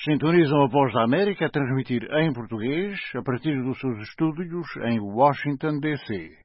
Sintonizam a Voz da América a transmitir em português a partir dos seus estúdios em Washington, D.C.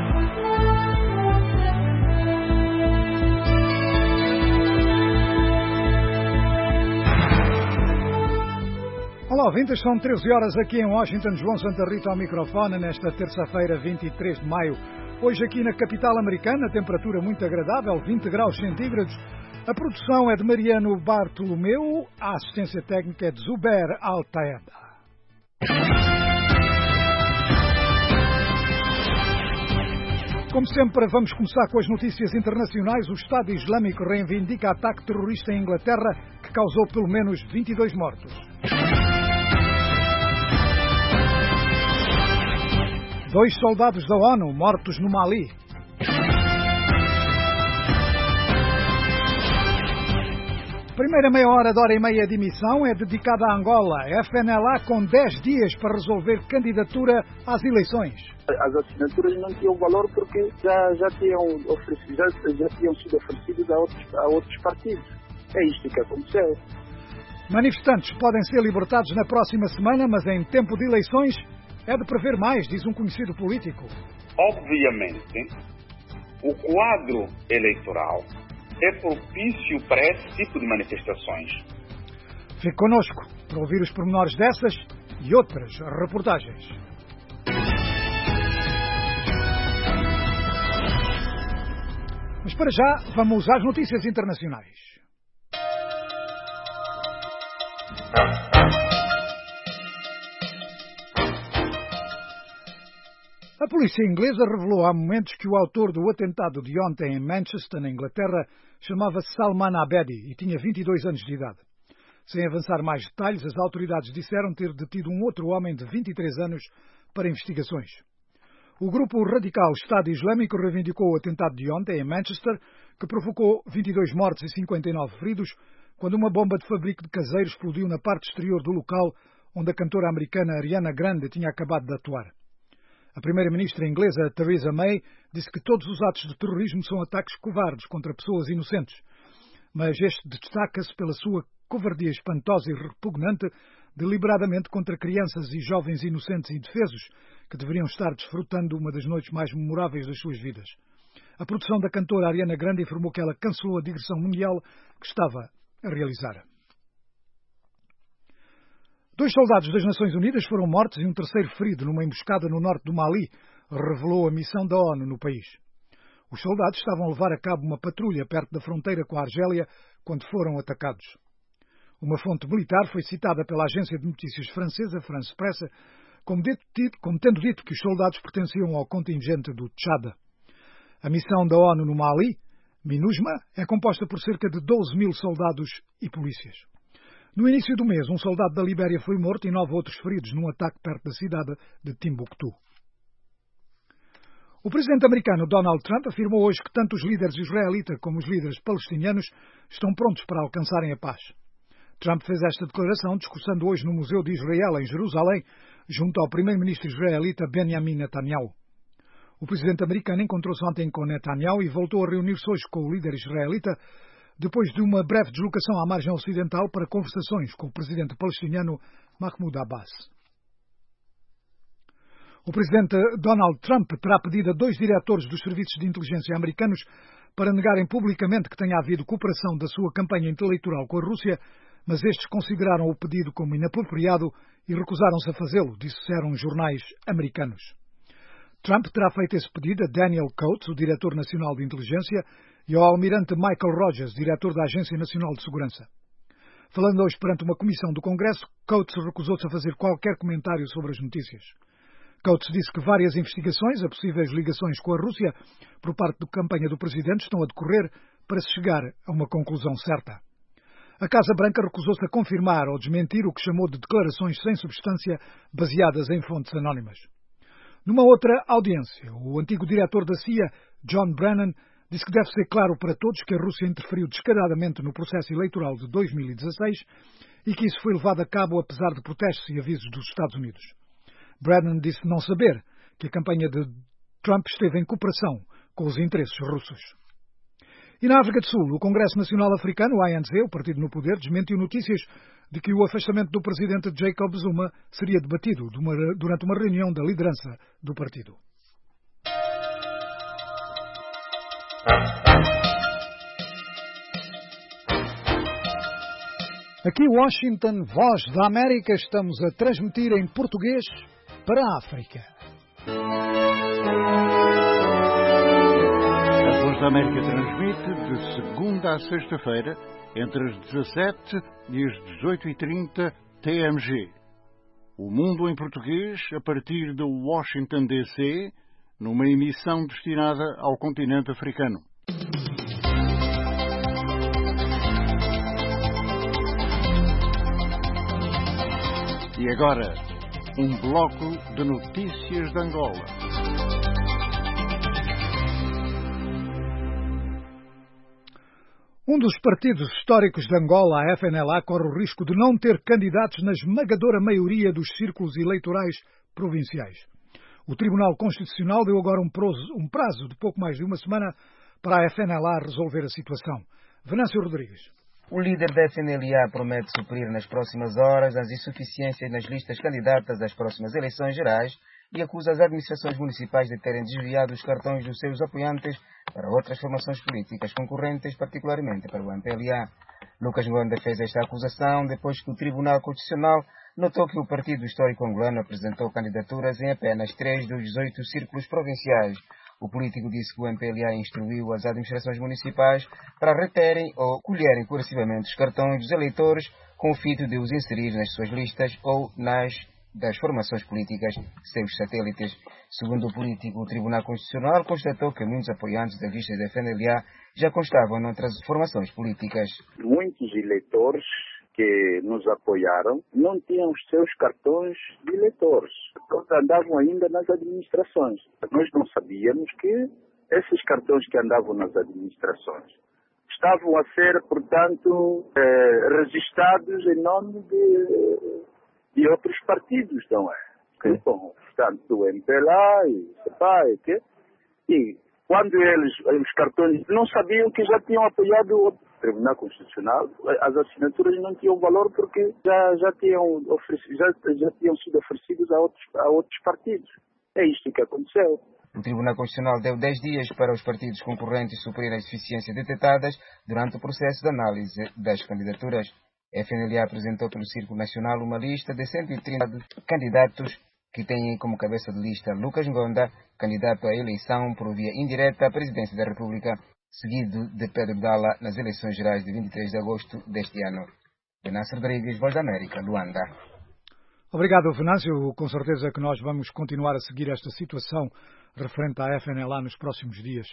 Olá, ouvintes, são 13 horas aqui em Washington. João Santa Rita ao microfone nesta terça-feira, 23 de maio. Hoje aqui na capital americana, temperatura muito agradável, 20 graus centígrados. A produção é de Mariano Bartolomeu, a assistência técnica é de Zuber Altaeda. Como sempre, vamos começar com as notícias internacionais. O Estado Islâmico reivindica ataque terrorista em Inglaterra que causou pelo menos 22 mortos. 2 soldados da ONU mortos no Mali. Primeira meia hora de hora e meia de emissão é dedicada à Angola. FNLA com 10 dias para resolver candidatura às eleições. As assinaturas não tinham valor porque já tinham sido oferecidas a outros partidos. É isto que aconteceu. Manifestantes podem ser libertados na próxima semana, mas em tempo de eleições é de prever mais, diz um conhecido político. Obviamente, o quadro eleitoral é propício para esse tipo de manifestações. Fique connosco para ouvir os pormenores dessas e outras reportagens. Mas para já, vamos às notícias internacionais. A polícia inglesa revelou há momentos que o autor do atentado de ontem em Manchester, na Inglaterra, chamava-se Salman Abedi e tinha 22 anos de idade. Sem avançar mais detalhes, as autoridades disseram ter detido um outro homem de 23 anos para investigações. O grupo radical Estado Islâmico reivindicou o atentado de ontem em Manchester, que provocou 22 mortos e 59 feridos, quando uma bomba de fabrico de caseiro explodiu na parte exterior do local onde a cantora americana Ariana Grande tinha acabado de atuar. A primeira-ministra inglesa, Theresa May, disse que todos os atos de terrorismo são ataques covardes contra pessoas inocentes. Mas este destaca-se pela sua covardia espantosa e repugnante, deliberadamente contra crianças e jovens inocentes e indefesos, que deveriam estar desfrutando uma das noites mais memoráveis das suas vidas. A produção da cantora Ariana Grande informou que ela cancelou a digressão mundial que estava a realizar. 2 soldados das Nações Unidas foram mortos e um terceiro ferido numa emboscada no norte do Mali, revelou a missão da ONU no país. Os soldados estavam a levar a cabo uma patrulha perto da fronteira com a Argélia quando foram atacados. Uma fonte militar foi citada pela agência de notícias francesa, France Presse, como tendo dito que os soldados pertenciam ao contingente do Tchad. A missão da ONU no Mali, MINUSMA, é composta por cerca de 12 mil soldados e polícias. No início do mês, um soldado da Libéria foi morto e 9 outros feridos num ataque perto da cidade de Timbuktu. O presidente americano Donald Trump afirmou hoje que tanto os líderes israelitas como os líderes palestinianos estão prontos para alcançarem a paz. Trump fez esta declaração discursando hoje no Museu de Israel, em Jerusalém, junto ao primeiro-ministro israelita Benjamin Netanyahu. O presidente americano encontrou-se ontem com Netanyahu e voltou a reunir-se hoje com o líder israelita, depois de uma breve deslocação à margem ocidental para conversações com o presidente palestiniano Mahmoud Abbas. O presidente Donald Trump terá pedido a 2 diretores dos serviços de inteligência americanos para negarem publicamente que tenha havido cooperação da sua campanha eleitoral com a Rússia, mas estes consideraram o pedido como inapropriado e recusaram-se a fazê-lo, disseram jornais americanos. Trump terá feito esse pedido a Daniel Coates, o diretor nacional de inteligência, e ao almirante Michael Rogers, diretor da Agência Nacional de Segurança. Falando hoje perante uma comissão do Congresso, Coates recusou-se a fazer qualquer comentário sobre as notícias. Coates disse que várias investigações a possíveis ligações com a Rússia por parte da campanha do presidente estão a decorrer para se chegar a uma conclusão certa. A Casa Branca recusou-se a confirmar ou desmentir o que chamou de declarações sem substância baseadas em fontes anónimas. Numa outra audiência, o antigo diretor da CIA, John Brennan, disse que deve ser claro para todos que a Rússia interferiu descaradamente no processo eleitoral de 2016 e que isso foi levado a cabo apesar de protestos e avisos dos Estados Unidos. Brennan disse não saber que a campanha de Trump esteve em cooperação com os interesses russos. E na África do Sul, o Congresso Nacional Africano, o ANC, o partido no poder, desmentiu notícias de que o afastamento do presidente Jacob Zuma seria debatido durante uma reunião da liderança do partido. Aqui Washington, Voz da América, estamos a transmitir em português para a África. A Voz da América transmite de segunda a sexta-feira, entre as 17 e as 18h30 TMG. O Mundo em Português, a partir de Washington, D.C., numa emissão destinada ao continente africano. E agora, um bloco de notícias de Angola. Um dos partidos históricos de Angola, a FNLA, corre o risco de não ter candidatos na esmagadora maioria dos círculos eleitorais provinciais. O Tribunal Constitucional deu agora um prazo de pouco mais de uma semana para a FNLA resolver a situação. Venâncio Rodrigues. O líder da FNLA promete suprir nas próximas horas as insuficiências nas listas candidatas às próximas eleições gerais e acusa as administrações municipais de terem desviado os cartões dos seus apoiantes para outras formações políticas concorrentes, particularmente para o MPLA. Lucas Ngonda fez esta acusação depois que o Tribunal Constitucional notou que o Partido Histórico Angolano apresentou candidaturas em apenas 3 dos 18 círculos provinciais. O político disse que o MPLA instruiu as administrações municipais para reterem ou colherem coercivamente os cartões dos eleitores com o fito de os inserir nas suas listas ou nas das formações políticas seus satélites. Segundo o político, o Tribunal Constitucional constatou que muitos apoiantes das listas da FNLA já constavam noutras formações políticas. Muitos eleitores que nos apoiaram não tinham os seus cartões de eleitores. Todos andavam ainda nas administrações. Nós não sabíamos que esses cartões que andavam nas administrações estavam a ser, portanto, registrados em nome de outros partidos, não é? Okay. Bom, portanto, do MPLA e CEPA, e quando os cartões não sabiam que já tinham apoiado o Tribunal Constitucional, as assinaturas não tinham valor porque já tinham sido oferecidos a outros partidos. É isto que aconteceu. O Tribunal Constitucional deu 10 dias para os partidos concorrentes suprirem as deficiências detectadas durante o processo de análise das candidaturas. A FNLA apresentou pelo Círculo Nacional uma lista de 130 candidatos que têm como cabeça de lista Lucas Ngonda, candidato à eleição por via indireta à presidência da República, seguido de Pedro Dalla nas eleições gerais de 23 de agosto deste ano. Venâncio Rodrigues, Voz da América, Luanda. Obrigado, Venâncio. Com certeza que nós vamos continuar a seguir esta situação referente à FNLA nos próximos dias.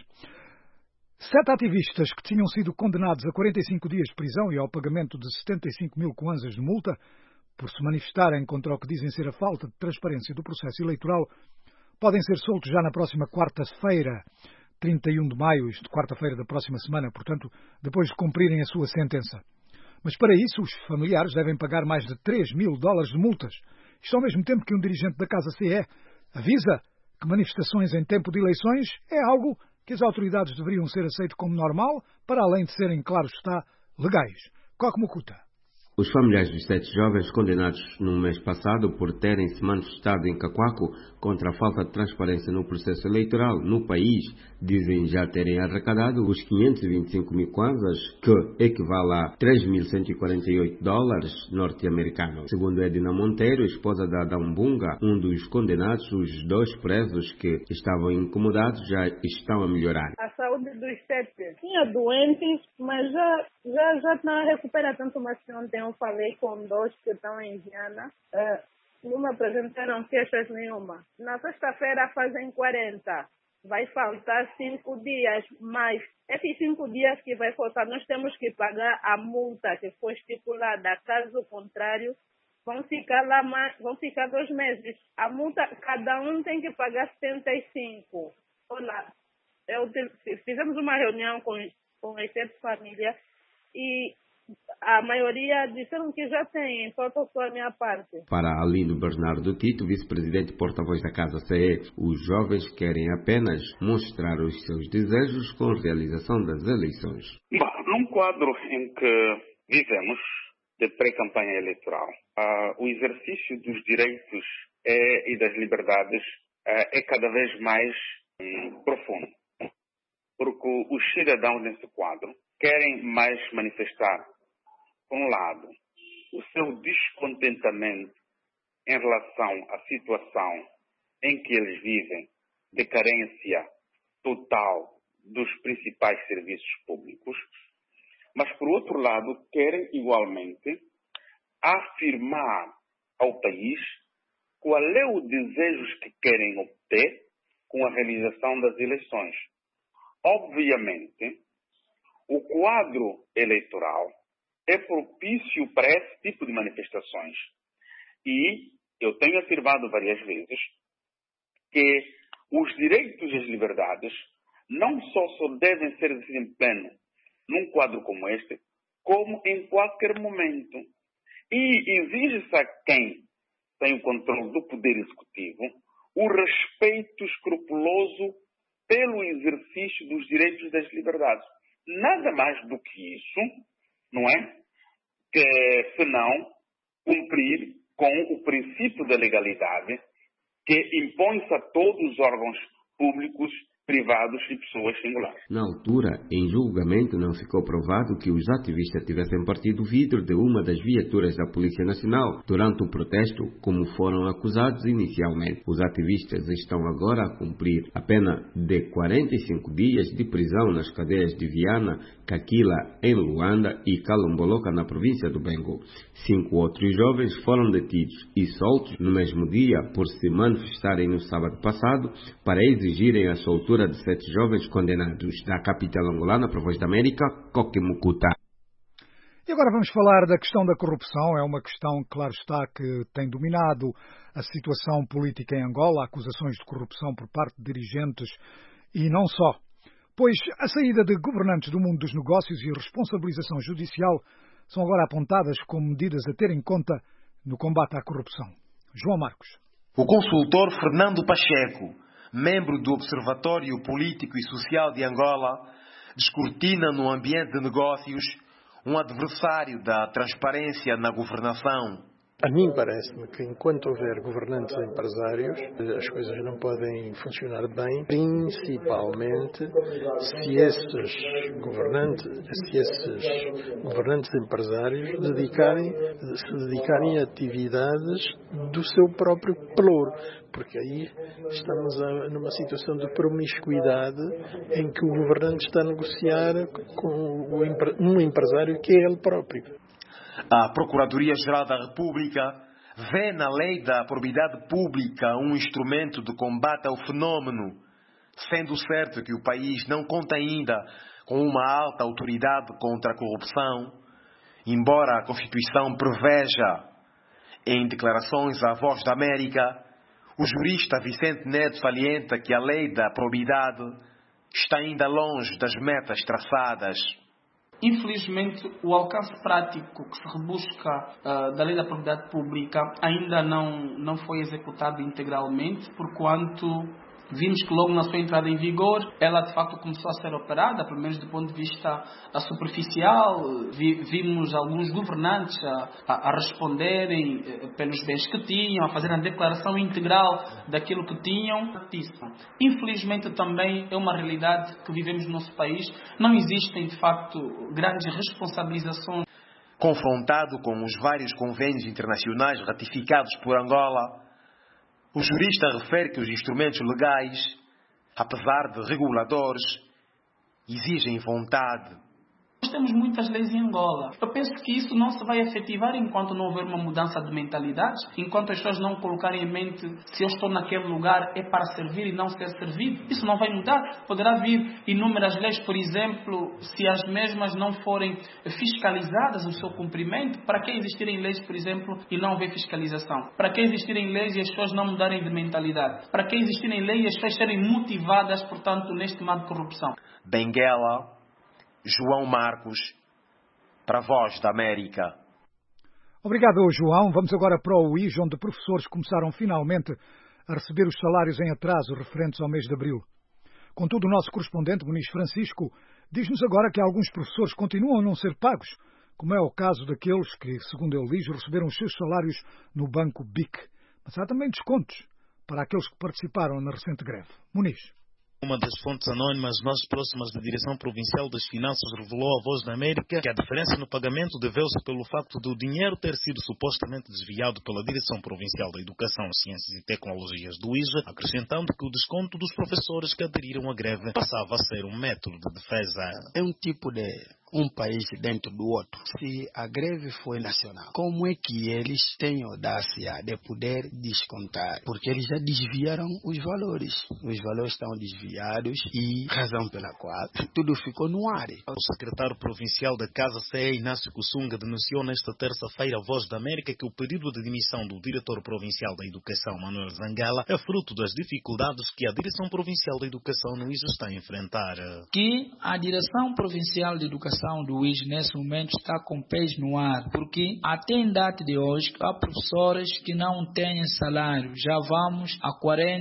7 ativistas que tinham sido condenados a 45 dias de prisão e ao pagamento de 75 mil kwanzas de multa por se manifestarem contra o que dizem ser a falta de transparência do processo eleitoral podem ser soltos já na próxima quarta-feira, 31 de maio, isto quarta-feira da próxima semana, portanto, depois de cumprirem a sua sentença. Mas para isso os familiares devem pagar mais de 3 mil dólares de multas. Isto ao mesmo tempo que um dirigente da Casa CE avisa que manifestações em tempo de eleições é algo que as autoridades deveriam ser aceitas como normal, para além de serem, claro está, legais. Coque Mucuta. Os familiares dos 7 jovens condenados no mês passado por terem se manifestado em Cacoaco contra a falta de transparência no processo eleitoral no país dizem já terem arrecadado os 525 mil kwanzas, que equivale a 3.148 dólares norte-americanos. Segundo Edna Monteiro, esposa da Adão Bunga, um dos condenados, os 2 presos que estavam incomodados já estão a melhorar. A saúde dos 7 tinha doentes, mas já estão a recuperar, tanto mais que ontem eu falei com 2 que estão em Viana, não me apresentaram queixas nenhuma. Na sexta-feira fazem 40, vai faltar 5 dias, mas esses 5 dias que vai faltar, nós temos que pagar a multa que foi estipulada, caso contrário, vão ficar 2 meses. A multa, cada um tem que pagar 75. Olha, fizemos uma reunião com as 7 famílias e a maioria disseram que já têm, falta só a minha parte. Para Alino Bernardo Tito, vice-presidente porta-voz da Casa CE, os jovens querem apenas mostrar os seus desejos com a realização das eleições. Num quadro em que vivemos de pré-campanha eleitoral, o exercício dos direitos e das liberdades é cada vez mais profundo. Porque os cidadãos nesse quadro querem mais manifestar, por um lado, o seu descontentamento em relação à situação em que eles vivem, de carência total dos principais serviços públicos, mas, por outro lado, querem igualmente afirmar ao país qual é o desejo que querem obter com a realização das eleições. Obviamente, o quadro eleitoral é propício para esse tipo de manifestações. E eu tenho afirmado várias vezes que os direitos e as liberdades não só devem ser desempenhados num quadro como este, como em qualquer momento. E exige-se a quem tem o controle do poder executivo o respeito escrupuloso pelo exercício dos direitos e das liberdades. Nada mais do que isso, não é? Que senão cumprir com o princípio da legalidade que impõe-se a todos os órgãos públicos, privados e pessoas singulares. Na altura, em julgamento, não ficou provado que os ativistas tivessem partido o vidro de uma das viaturas da Polícia Nacional durante o protesto, como foram acusados inicialmente. Os ativistas estão agora a cumprir a pena de 45 dias de prisão nas cadeias de Viana, Caquila, em Luanda, e Calomboloca, na província do Bengo. 5 outros jovens foram detidos e soltos no mesmo dia por se manifestarem no sábado passado para exigirem a soltura de 7 jovens condenados. Da capital angolana, para a Voz da América, Coquimucuta. E agora vamos falar da questão da corrupção. É uma questão, claro está, que tem dominado a situação política em Angola, acusações de corrupção por parte de dirigentes e não só. Pois a saída de governantes do mundo dos negócios e a responsabilização judicial são agora apontadas como medidas a ter em conta no combate à corrupção. João Marcos. O consultor Fernando Pacheco, membro do Observatório Político e Social de Angola, descortina no ambiente de negócios um adversário da transparência na governação. A mim parece-me que enquanto houver governantes empresários, as coisas não podem funcionar bem, principalmente se esses governantes empresários se dedicarem a atividades do seu próprio pelouro, porque aí estamos numa situação de promiscuidade em que o governante está a negociar com um empresário que é ele próprio. A Procuradoria-Geral da República vê na lei da probidade pública um instrumento de combate ao fenómeno, sendo certo que o país não conta ainda com uma alta autoridade contra a corrupção, embora a Constituição preveja, em declarações à Voz da América, o jurista Vicente Neto salienta que a lei da probidade está ainda longe das metas traçadas. Infelizmente, o alcance prático que se rebusca da lei da propriedade pública ainda não foi executado integralmente, porquanto vimos que logo na sua entrada em vigor, ela de facto começou a ser operada, pelo menos do ponto de vista superficial. Vimos alguns governantes a responderem pelos bens que tinham, a fazerem a declaração integral daquilo que tinham. Infelizmente também é uma realidade que vivemos no nosso país. Não existem de facto grandes responsabilizações. Confrontado com os vários convênios internacionais ratificados por Angola, o jurista refere que os instrumentos legais, apesar de reguladores, exigem vontade. Nós temos muitas leis em Angola. Eu penso que isso não se vai efetivar enquanto não houver uma mudança de mentalidades, enquanto as pessoas não colocarem em mente se eu estou naquele lugar é para servir e não ser servido. Isso não vai mudar. Poderá vir inúmeras leis, por exemplo, se as mesmas não forem fiscalizadas o seu cumprimento. Para que existirem leis, por exemplo, e não haver fiscalização? Para que existirem leis e as pessoas não mudarem de mentalidade? Para que existirem leis e as pessoas serem motivadas, portanto, neste mar de corrupção? Benguela, João Marcos, para a Voz da América. Obrigado, João. Vamos agora para o UIJ, onde professores começaram finalmente a receber os salários em atraso referentes ao mês de abril. Contudo, o nosso correspondente, Muniz Francisco, diz-nos agora que alguns professores continuam a não ser pagos, como é o caso daqueles que, segundo ele diz, receberam os seus salários no banco BIC. Mas há também descontos para aqueles que participaram na recente greve. Muniz. Uma das fontes anónimas mais próximas da Direção Provincial das Finanças revelou à Voz da América que a diferença no pagamento deveu-se pelo facto do dinheiro ter sido supostamente desviado pela Direção Provincial da Educação, Ciências e Tecnologias do IJA, acrescentando que o desconto dos professores que aderiram à greve passava a ser um método de defesa. É um tipo de um país dentro do outro. Se a greve foi nacional, como é que eles têm audácia de poder descontar? Porque eles já desviaram os valores. Os valores estão desviados e razão pela qual tudo ficou no ar. O secretário provincial da Casa CE, Inácio Kussunga, denunciou nesta terça-feira à Voz da América que o pedido de demissão do diretor provincial da Educação, Manuel Zangala, é fruto das dificuldades que a Direção Provincial da Educação no IJA está a enfrentar. Que a Direção Provincial de Educação do IJA nesse momento está com pés no ar, porque até em data de hoje há professores que não têm salário. Já vamos a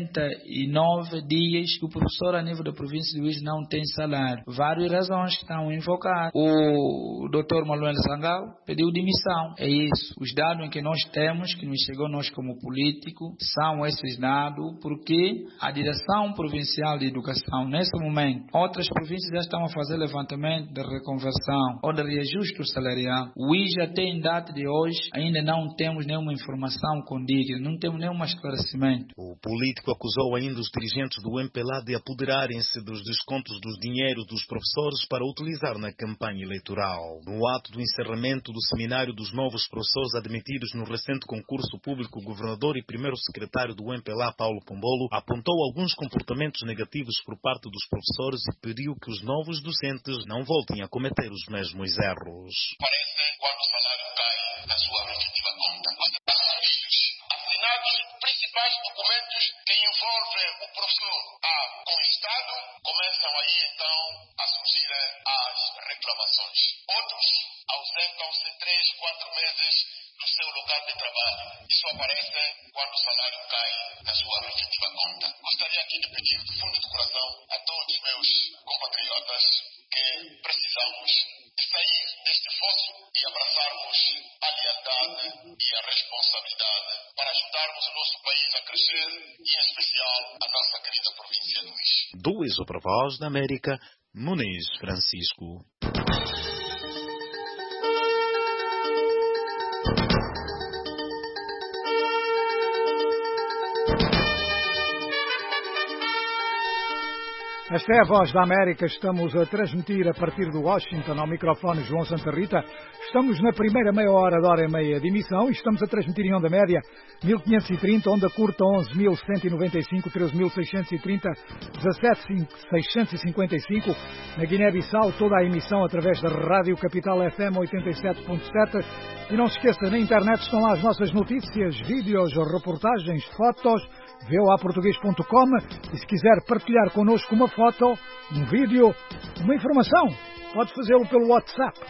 49 dias que o professor a nível da província do IJA não tem salário. Várias razões que estão a invocar. O Dr. Manuel Zangala pediu demissão. É isso. Os dados que nós temos, que nos chegou nós como político, são esses dados, porque a Direção Provincial de Educação nesse momento, outras províncias já estão a fazer levantamento de reconversão ou de reajuste salarial. O IJA até em data de hoje ainda não temos nenhuma informação condigna, não temos nenhum esclarecimento. O político acusou ainda os dirigentes do MPLA de apoderarem-se dos descontos dos dinheiros dos professores para utilizar na campanha eleitoral. No ato do encerramento do seminário dos novos professores admitidos no recente concurso público, o governador e primeiro secretário do MPLA, Paulo Pombolo, apontou alguns comportamentos negativos por parte dos professores e pediu que os novos docentes não voltem a cometer os mesmos erros. Parece quando o salário cai na sua respectiva conta. Assinados principais documentos que envolvem o professor com o Estado, começam aí então a surgir as reclamações. Outros ausentam-se 3-4 meses do seu local de trabalho. Isso aparece quando o salário cai na sua respectiva conta. Gostaria aqui de pedir do fundo do coração a todos os meus compatriotas que precisamos de sair deste fosso e abraçarmos a lealdade e a responsabilidade para ajudarmos o nosso país a crescer e, em especial, a nossa querida província do IJA. Do IJA para a Voz da América, Muniz Francisco. Esta é a Voz da América. Estamos a transmitir a partir de Washington, ao microfone João Santa Rita. Estamos na primeira meia hora da hora e meia de emissão e estamos a transmitir em onda média 1530, onda curta 11.195, 13.630, 17.655. Na Guiné-Bissau, toda a emissão através da Rádio Capital FM 87.7. E não se esqueça, na internet estão lá as nossas notícias, vídeos, reportagens, fotos, voaportugues.com, e se quiser partilhar connosco uma foto, um vídeo, uma informação, pode fazê-lo pelo WhatsApp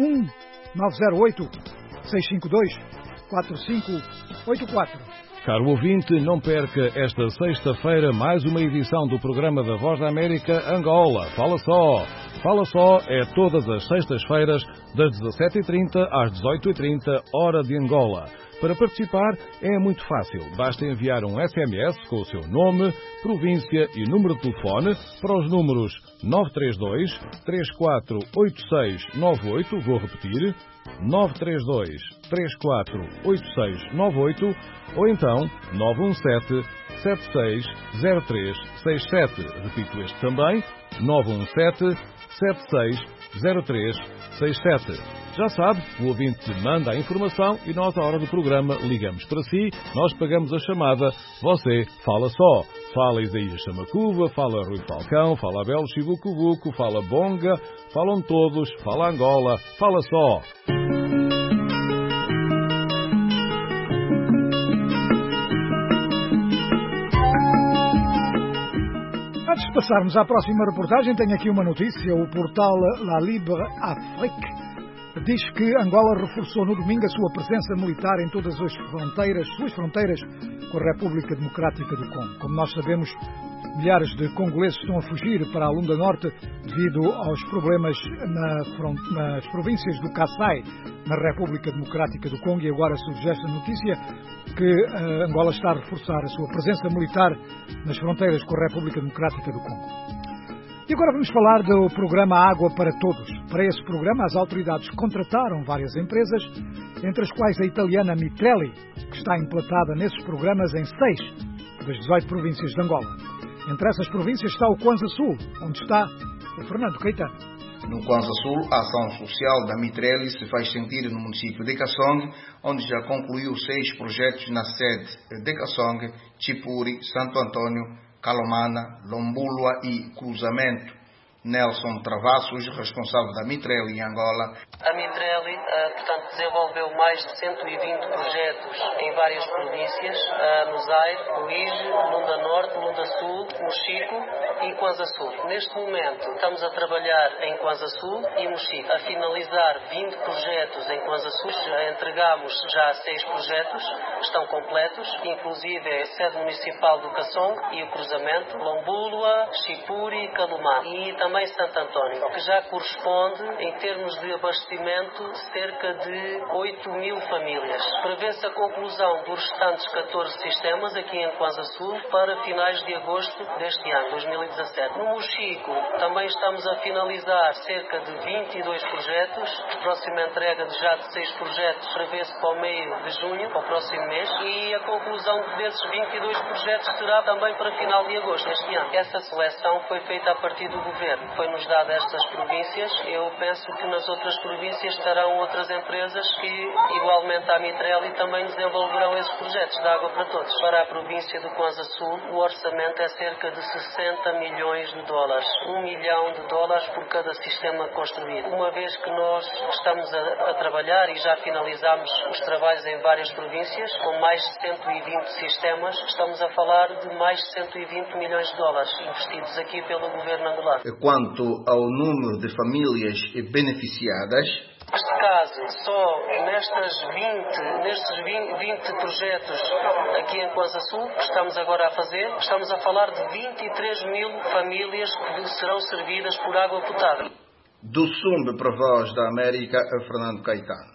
1-908-652-4584. Caro ouvinte, não perca esta sexta-feira mais uma edição do programa da Voz da América Angola. Fala só! Fala só é todas as sextas-feiras, das 17h30 às 18h30, hora de Angola. Para participar é muito fácil. Basta enviar um SMS com o seu nome, província e número de telefone para os números 932-348698, vou repetir, 932-348698, ou então 917-760367. Repito este também, 917-760367. Já sabe, o ouvinte manda a informação e nós, à hora do programa, ligamos para si, nós pagamos a chamada, você fala só. Fala Isaías Chamacuva, fala Rui Falcão, fala Abel Chibucubuco, fala Bonga, falam todos, fala Angola, fala só. Antes de passarmos à próxima reportagem, tenho aqui uma notícia. O portal La Libre Afrique diz que Angola reforçou no domingo a sua presença militar em todas as suas fronteiras com a República Democrática do Congo. Como nós sabemos, milhares de congoleses estão a fugir para a Lunda Norte devido aos problemas nas províncias do Kassai, na República Democrática do Congo, e agora surge esta notícia que Angola está a reforçar a sua presença militar nas fronteiras com a República Democrática do Congo. E agora vamos falar do programa Água para Todos. Para esse programa, as autoridades contrataram várias empresas, entre as quais a italiana Mitrelli, que está emplatada nesses programas em 6 das 18 províncias de Angola. Entre essas províncias está o Kwanza Sul, onde está o Fernando Caetano. No Kwanza Sul, a ação social da Mitrelli se faz sentir no município de Kassong, onde já concluiu 6 projetos na sede de Kassong, Chipuri, Santo Antônio, Calomana, Lombulua e Cruzamento. Nelson Travassos, responsável da Mitrelli em Angola. A Mitrelli, portanto, desenvolveu mais de 120 projetos em várias províncias, no Zaire, Luíge, Lunda Norte, Lunda Sul, Mochico e Kwanza Sul. Neste momento, estamos a trabalhar em Kwanza Sul e Mochico, a finalizar 20 projetos em Kwanza Sul. Entregamos já 6 projetos, estão completos, inclusive a sede municipal do Kassong e o Cruzamento, Lombulua, Chipuri, Calomá e também Santo Antônio, que já corresponde, em termos de abastecimento, cerca de 8.000 famílias. Prevê-se a conclusão dos restantes 14 sistemas aqui em Kwanza Sul para finais de agosto deste ano, 2017. No Mochico também estamos a finalizar cerca de 22 projetos. A próxima entrega de 6 projetos prevê-se para o meio de junho, para o próximo mês, e a conclusão desses 22 projetos será também para final de agosto deste ano. Essa seleção foi feita a partir do Governo. Foi-nos dada estas províncias. Eu penso que nas outras províncias estarão outras empresas que, igualmente à Mitrelli, também desenvolverão esses projetos de água para todos. Para a província do Kwanza Sul, o orçamento é cerca de 60 milhões de dólares. $1 milhão por cada sistema construído. Uma vez que nós estamos a trabalhar e já finalizamos os trabalhos em várias províncias, com mais de 120 sistemas, estamos a falar de mais de 120 milhões de dólares investidos aqui pelo governo angolano. Quanto ao número de famílias beneficiadas, neste caso, só nestes 20 projetos aqui em Kwanza Sul que estamos agora a fazer, estamos a falar de 23.000 famílias que serão servidas por água potável. Do Sumbe para a Voz da América, Fernando Caetano.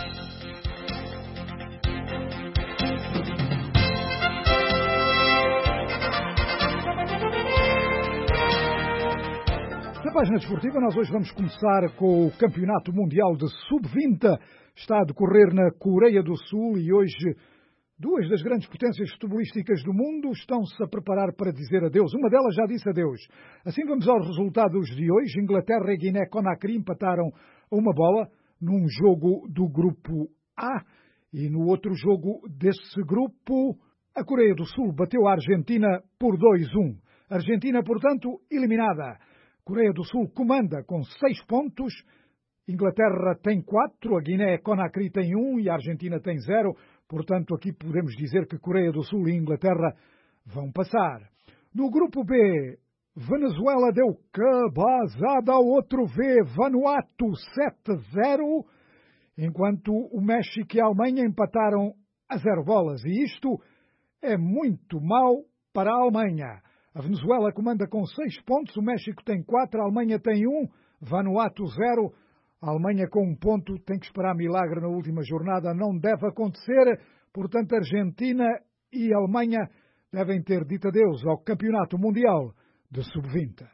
Na página desportiva, nós hoje vamos começar com o Campeonato Mundial de Sub-20. Está a decorrer na Coreia do Sul e hoje 2 das grandes potências futebolísticas do mundo estão-se a preparar para dizer adeus. Uma delas já disse adeus. Assim vamos aos resultados de hoje. Inglaterra e Guiné-Conakry empataram a 1-1 num jogo do grupo A. E no outro jogo desse grupo, a Coreia do Sul bateu a Argentina por 2-1. Argentina, portanto, eliminada. Coreia do Sul comanda com 6 pontos, Inglaterra tem 4, a Guiné-Conakry tem 1 e a Argentina tem 0. Portanto, aqui podemos dizer que Coreia do Sul e Inglaterra vão passar. No grupo B, Venezuela deu cabazada ao outro V, Vanuatu 7-0, enquanto o México e a Alemanha empataram a 0 bolas. E isto é muito mau para a Alemanha. A Venezuela comanda com 6 pontos, o México tem 4, a Alemanha tem 1, Vanuatu 0. A Alemanha com 1 ponto tem que esperar milagre na última jornada, não deve acontecer. Portanto, a Argentina e a Alemanha devem ter dito adeus ao Campeonato Mundial de Sub-20.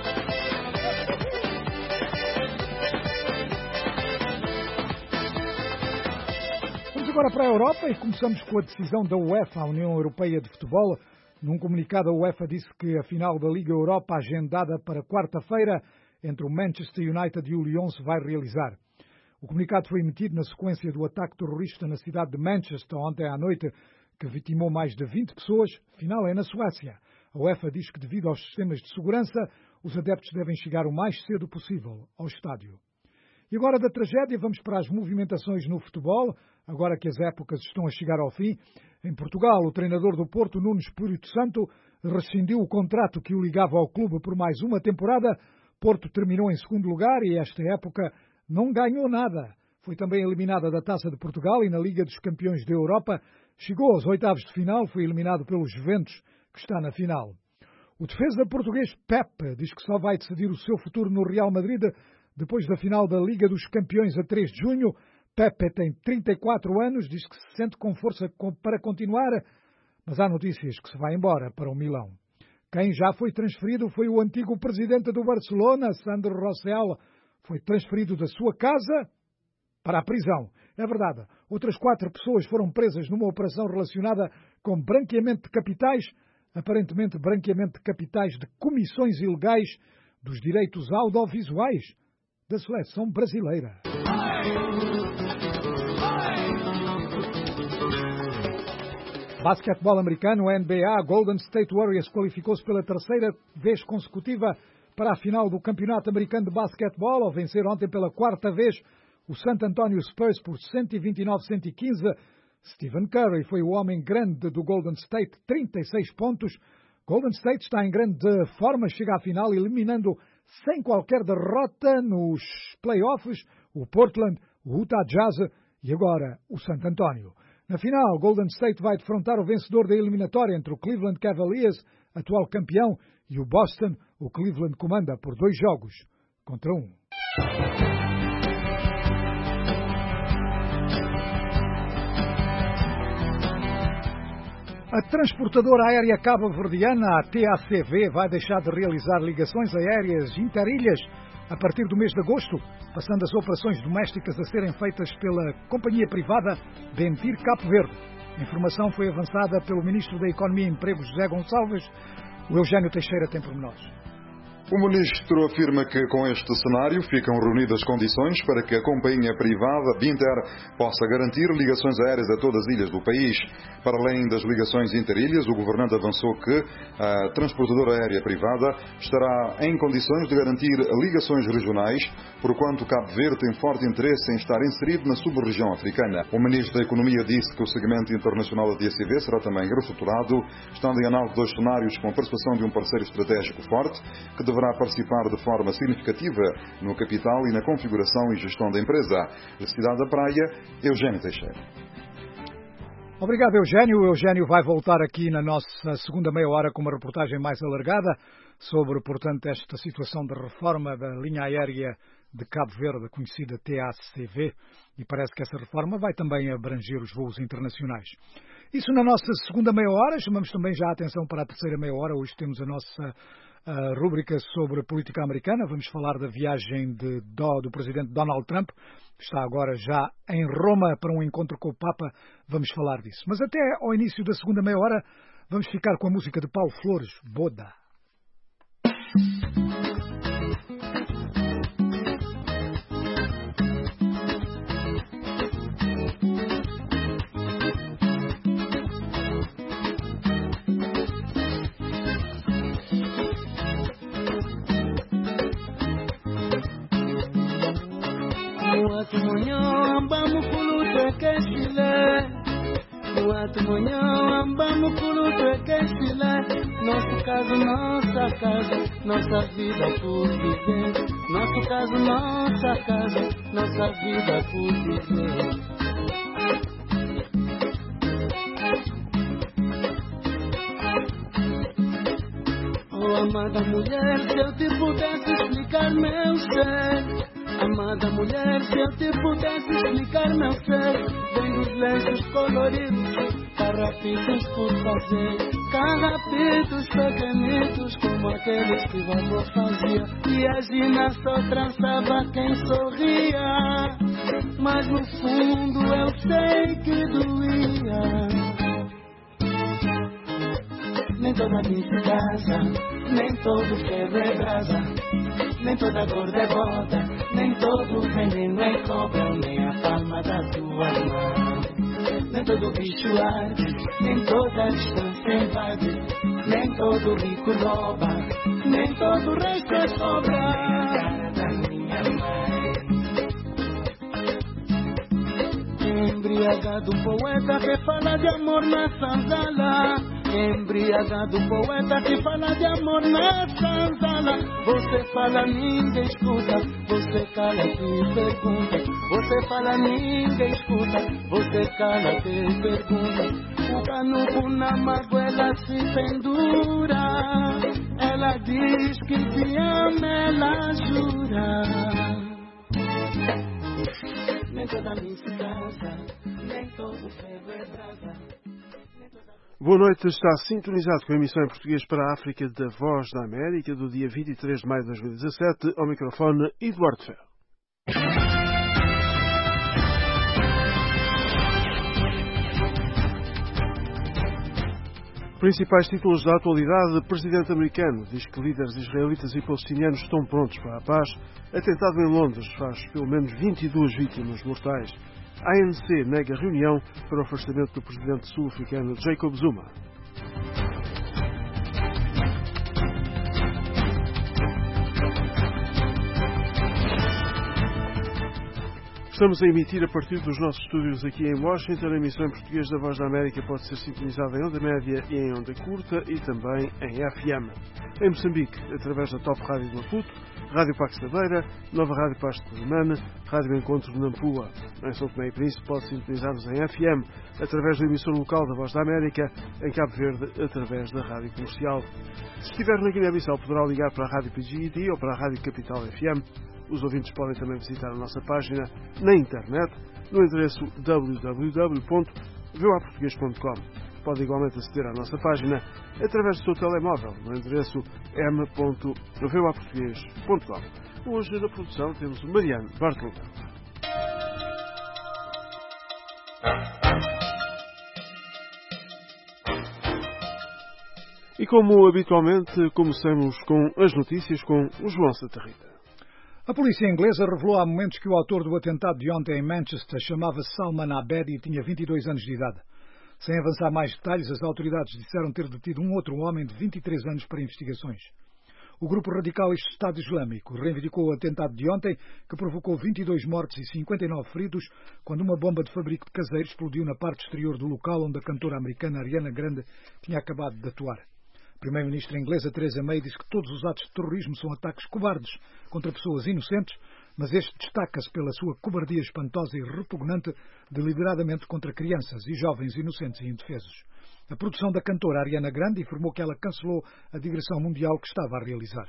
Vamos agora para a Europa e começamos com a decisão da UEFA, a União Europeia de Futebol. Num comunicado, a UEFA disse que a final da Liga Europa, agendada para quarta-feira, entre o Manchester United e o Lyon, se vai realizar. O comunicado foi emitido na sequência do ataque terrorista na cidade de Manchester ontem à noite, que vitimou mais de 20 pessoas. A final é na Suécia. A UEFA diz que, devido aos sistemas de segurança, os adeptos devem chegar o mais cedo possível ao estádio. E agora da tragédia vamos para as movimentações no futebol, agora que as épocas estão a chegar ao fim. Em Portugal, o treinador do Porto, Nuno Espírito Santo, rescindiu o contrato que o ligava ao clube por mais uma temporada. Porto terminou em segundo lugar e esta época não ganhou nada. foi também eliminada da Taça de Portugal e na Liga dos Campeões da Europa. Chegou aos oitavos de final, foi eliminado pelos Juventus, que está na final. O defesa português Pepe diz que só vai decidir o seu futuro no Real Madrid depois da final da Liga dos Campeões a 3 de junho. Pepe tem 34 anos, diz que se sente com força para continuar, mas há notícias que se vai embora para o Milão. Quem já foi transferido foi o antigo presidente do Barcelona, Sandro Rosell. Foi transferido da sua casa para a prisão. É verdade, outras 4 pessoas foram presas numa operação relacionada com branqueamento de capitais, aparentemente branqueamento de capitais de comissões ilegais dos direitos audiovisuais da seleção brasileira. Basquetebol americano, NBA, Golden State Warriors qualificou-se pela terceira vez consecutiva para a final do Campeonato Americano de Basquetebol, ao vencer ontem pela 4ª vez o San Antonio Spurs por 129-115. Stephen Curry foi o homem grande do Golden State, 36 pontos. Golden State está em grande forma, chega à final eliminando sem qualquer derrota nos playoffs o Portland, o Utah Jazz e agora o San Antonio. Na final, Golden State vai defrontar o vencedor da eliminatória entre o Cleveland Cavaliers, atual campeão, e o Boston. O Cleveland comanda por 2 jogos contra 1. A transportadora aérea cabo-verdiana, a TACV, vai deixar de realizar ligações aéreas interilhas a partir do mês de agosto, passando as operações domésticas a serem feitas pela companhia privada Dentir Cabo Verde. A informação foi avançada pelo Ministro da Economia e Emprego, José Gonçalves. O Eugênio Teixeira tem pormenores. O Ministro afirma que com este cenário ficam reunidas condições para que a companhia privada Binter possa garantir ligações aéreas a todas as ilhas do país. Para além das ligações interilhas, o Governante avançou que a transportadora aérea privada estará em condições de garantir ligações regionais, porquanto Cabo Verde tem forte interesse em estar inserido na sub-região africana. O Ministro da Economia disse que o segmento internacional da TACV será também reestruturado, estando em análise 2 cenários com a participação de um parceiro estratégico forte, que deverá participar de forma significativa no capital e na configuração e gestão da empresa. Da cidade da Praia, Eugênio Teixeira. Obrigado, Eugênio. O Eugênio vai voltar aqui na nossa segunda meia hora com uma reportagem mais alargada sobre, portanto, esta situação de reforma da linha aérea de Cabo Verde, conhecida TACV, e parece que essa reforma vai também abranger os voos internacionais. Isso na nossa segunda meia hora. Chamamos também já a atenção para a terceira meia hora. Hoje temos a nossa rúbrica sobre política americana. Vamos falar da viagem do presidente Donald Trump, que está agora já em Roma para um encontro com o Papa. Vamos falar disso. Mas até ao início da segunda meia hora vamos ficar com a música de Paulo Flores, Boda. Nosso caso, nossa casa, nossa vida por viver. Nosso caso, nossa casa, nossa vida por viver. Oh, amada mulher, se eu te pudesse explicar meu ser. Amada mulher, se eu te pudesse explicar meu ser. Vem dos lenços coloridos, carrapitos por fazer, carrapitos pequenitos como aqueles que vovô fazia. E a Gina só trançava quem sorria, mas no fundo eu sei que doía. Nem toda bicha casa, nem todo ferro é brasa, nem toda gorda é boda, nem todo veneno é cobra, nem a palma da tua mão. Nem todo bicho arde, nem toda distância invade, nem todo rico rouba, nem todo resto é sobra. Cara da minha mãe. Embriagado poeta que fala de amor na senzala, Embriagado poeta que fala de amor nessa sala. Você fala, ninguém escuta. Você cala que pergunta. Você fala, ninguém escuta. Você cala que pergunta. O canudo na mágoa ela se pendura. Ela diz que te ama, ela jura. Nem toda missa casa, nem todo ferro é brasa. Boa noite, está sintonizado com a emissão em português para a África da Voz da América do dia 23 de maio de 2017, ao microfone Eduardo Ferro. Principais títulos da atualidade. O presidente americano diz que líderes israelitas e palestinianos estão prontos para a paz. Atentado em Londres faz pelo menos 22 vítimas mortais. A ANC nega reunião para o afastamento do presidente sul-africano Jacob Zuma. Estamos a emitir a partir dos nossos estúdios aqui em Washington. A emissão em português da Voz da América pode ser sintonizada em onda média e em onda curta e também em FM. Em Moçambique, através da Top Rádio de Maputo, Rádio Pax da Beira, Nova Rádio Pasto de Limane, Rádio Encontro de Nampula. Em São Tomé e Príncipe pode sintonizar-nos em FM, através da emissão local da Voz da América, em Cabo Verde, através da Rádio Comercial. Se estiver na Guiné-Bissau, poderá ligar para a Rádio PGD ou para a Rádio Capital FM. Os ouvintes podem também visitar a nossa página na internet, no endereço www.voaportugues.com. Pode igualmente aceder à nossa página através do seu telemóvel, no endereço m.voaportugues.com. Hoje na produção temos o Mariano Bartolomeu. E como habitualmente, começamos com as notícias com o João Santa Rita. A polícia inglesa revelou há momentos que o autor do atentado de ontem em Manchester chamava-se Salman Abedi e tinha 22 anos de idade. Sem avançar mais detalhes, as autoridades disseram ter detido um outro homem de 23 anos para investigações. O grupo radical Estado Islâmico reivindicou o atentado de ontem, que provocou 22 mortes e 59 feridos, quando uma bomba de fabrico de caseiro explodiu na parte exterior do local onde a cantora americana Ariana Grande tinha acabado de atuar. A primeira-ministra inglesa Theresa May disse que todos os atos de terrorismo são ataques cobardes contra pessoas inocentes, mas este destaca-se pela sua cobardia espantosa e repugnante deliberadamente contra crianças e jovens inocentes e indefesos. A produção da cantora Ariana Grande informou que ela cancelou a digressão mundial que estava a realizar.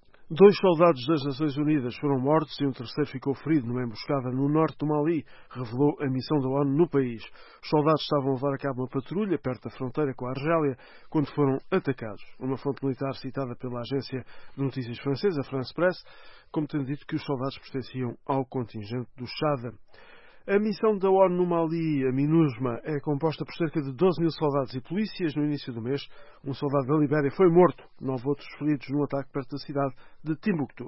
2 soldados das Nações Unidas foram mortos e um terceiro ficou ferido numa emboscada no norte do Mali, revelou a missão da ONU no país. Os soldados estavam a levar a cabo uma patrulha perto da fronteira com a Argélia quando foram atacados. Uma fonte militar citada pela agência de notícias francesa, France Press, como tendo dito que os soldados pertenciam ao contingente do Chad. A missão da ONU no Mali, a MINUSMA, é composta por cerca de 12 mil soldados e polícias. No início do mês, um soldado da Libéria foi morto, 9 outros feridos num ataque perto da cidade de Timbuktu.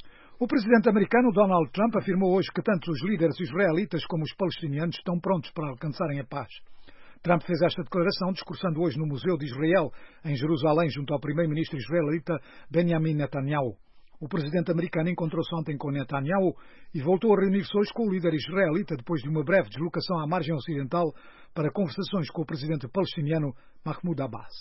O presidente americano Donald Trump afirmou hoje que tanto os líderes israelitas como os palestinianos estão prontos para alcançarem a paz. Trump fez esta declaração discursando hoje no Museu de Israel, em Jerusalém, junto ao primeiro-ministro israelita Benjamin Netanyahu. O presidente americano encontrou-se ontem com Netanyahu e voltou a reunir-se hoje com o líder israelita depois de uma breve deslocação à margem ocidental para conversações com o presidente palestiniano Mahmoud Abbas.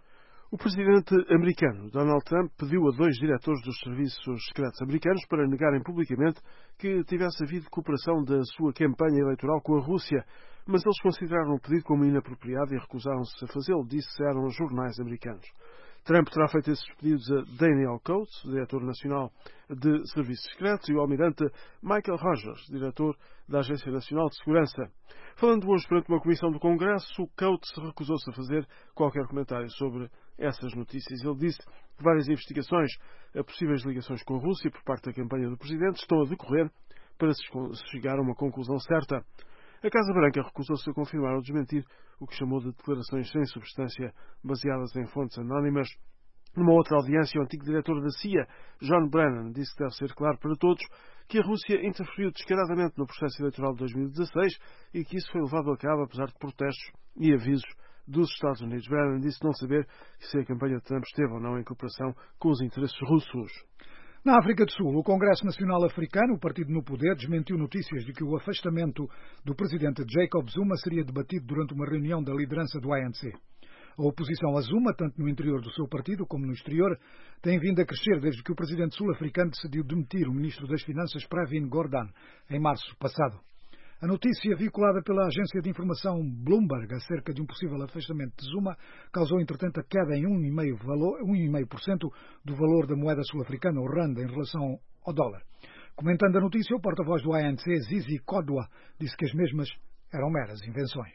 O presidente americano Donald Trump pediu a 2 diretores dos serviços secretos americanos para negarem publicamente que tivesse havido cooperação da sua campanha eleitoral com a Rússia, mas eles consideraram o pedido como inapropriado e recusaram-se a fazê-lo, disseram os jornais americanos. Trump terá feito esses pedidos a Daniel Coates, diretor nacional de Serviços Secretos, e o almirante Michael Rogers, diretor da Agência Nacional de Segurança. Falando hoje perante uma comissão do Congresso, Coates recusou-se a fazer qualquer comentário sobre essas notícias. Ele disse que várias investigações a possíveis ligações com a Rússia por parte da campanha do Presidente estão a decorrer para se chegar a uma conclusão certa. A Casa Branca recusou-se a confirmar ou desmentir o que chamou de declarações sem substância baseadas em fontes anónimas. Numa outra audiência, o antigo diretor da CIA, John Brennan, disse que deve ser claro para todos que a Rússia interferiu descaradamente no processo eleitoral de 2016 e que isso foi levado a cabo apesar de protestos e avisos dos Estados Unidos. Brennan disse não saber se a campanha de Trump esteve ou não em cooperação com os interesses russos. Na África do Sul, o Congresso Nacional Africano, o partido no poder, desmentiu notícias de que o afastamento do presidente Jacob Zuma seria debatido durante uma reunião da liderança do ANC. A oposição a Zuma, tanto no interior do seu partido como no exterior, tem vindo a crescer desde que o presidente sul-africano decidiu demitir o ministro das Finanças, Pravin Gordhan, em março passado. A notícia veiculada pela agência de informação Bloomberg acerca de um possível afastamento de Zuma causou, entretanto, a queda em 1,5% do valor da moeda sul-africana, o rand, em relação ao dólar. Comentando a notícia, o porta-voz do ANC, Zizi Kodwa, disse que as mesmas eram meras invenções.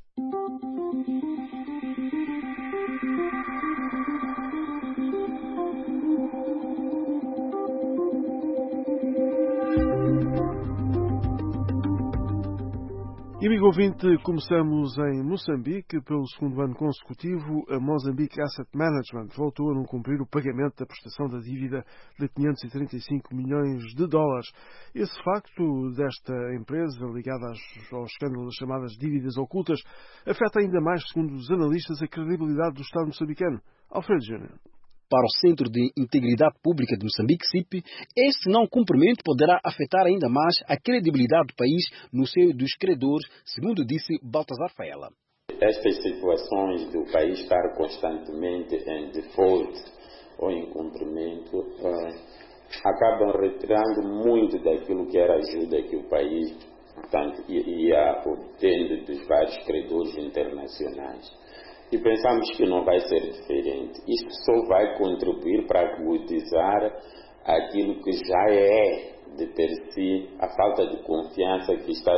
E, amigo ouvinte, começamos em Moçambique. Pelo segundo ano consecutivo, a Mozambique Asset Management voltou a não cumprir o pagamento da prestação da dívida de 535 milhões de dólares. Esse facto desta empresa, ligada ao escândalo das chamadas dívidas ocultas, afeta ainda mais, segundo os analistas, a credibilidade do Estado moçambicano. Alfredo Júnior. Para o Centro de Integridade Pública de Moçambique, CIP, este não cumprimento poderá afetar ainda mais a credibilidade do país no seio dos credores, segundo disse Baltazar Faela. Estas situações do país estar constantemente em default ou em cumprimento acabam retirando muito daquilo que era ajuda que o país, portanto, ia obtendo dos vários credores internacionais. E pensamos que não vai ser diferente. Isto só vai contribuir para agudizar aquilo que já é, de per si, a falta de confiança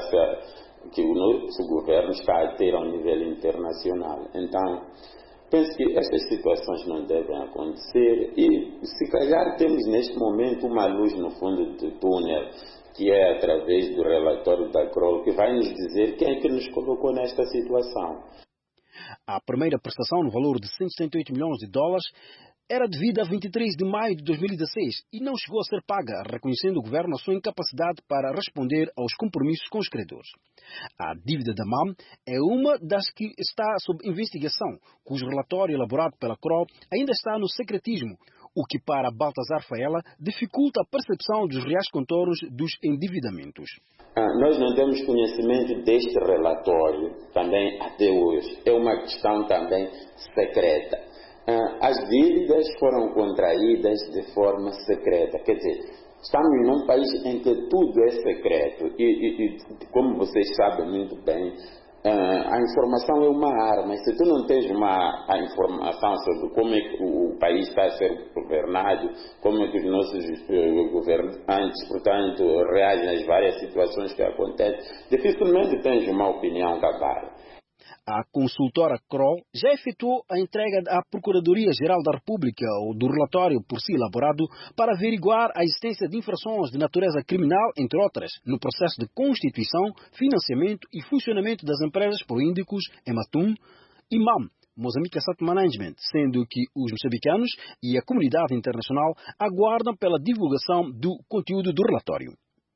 que o nosso governo está a ter ao nível internacional. Então, penso que estas situações não devem acontecer e, se calhar, temos neste momento uma luz no fundo do túnel, que é através do relatório da Kroll, que vai nos dizer quem é que nos colocou nesta situação. A primeira prestação, no valor de 168 milhões de dólares, era devida a 23 de maio de 2016 e não chegou a ser paga, reconhecendo o governo a sua incapacidade para responder aos compromissos com os credores. A dívida da MAM é uma das que está sob investigação, cujo relatório elaborado pela CRO ainda está no secretismo, o que para Baltazar Faela dificulta a percepção dos reais contornos dos endividamentos. Nós não temos conhecimento deste relatório também até hoje. É uma questão também secreta. As dívidas foram contraídas de forma secreta. Quer dizer, estamos num país em que tudo é secreto. E como vocês sabem muito bem, a informação é uma arma. Se tu não tens a informação sobre como é que o país está a ser governado, como é que os nossos governantes, portanto, reagem às várias situações que acontecem, dificilmente tens uma opinião cabal. A consultora Kroll já efetuou a entrega à Procuradoria-Geral da República do relatório por si elaborado para averiguar a existência de infrações de natureza criminal, entre outras, no processo de constituição, financiamento e funcionamento das empresas proíndicos Ematum e MAM, Mozambique Asset Management, sendo que os moçambicanos e a comunidade internacional aguardam pela divulgação do conteúdo do relatório.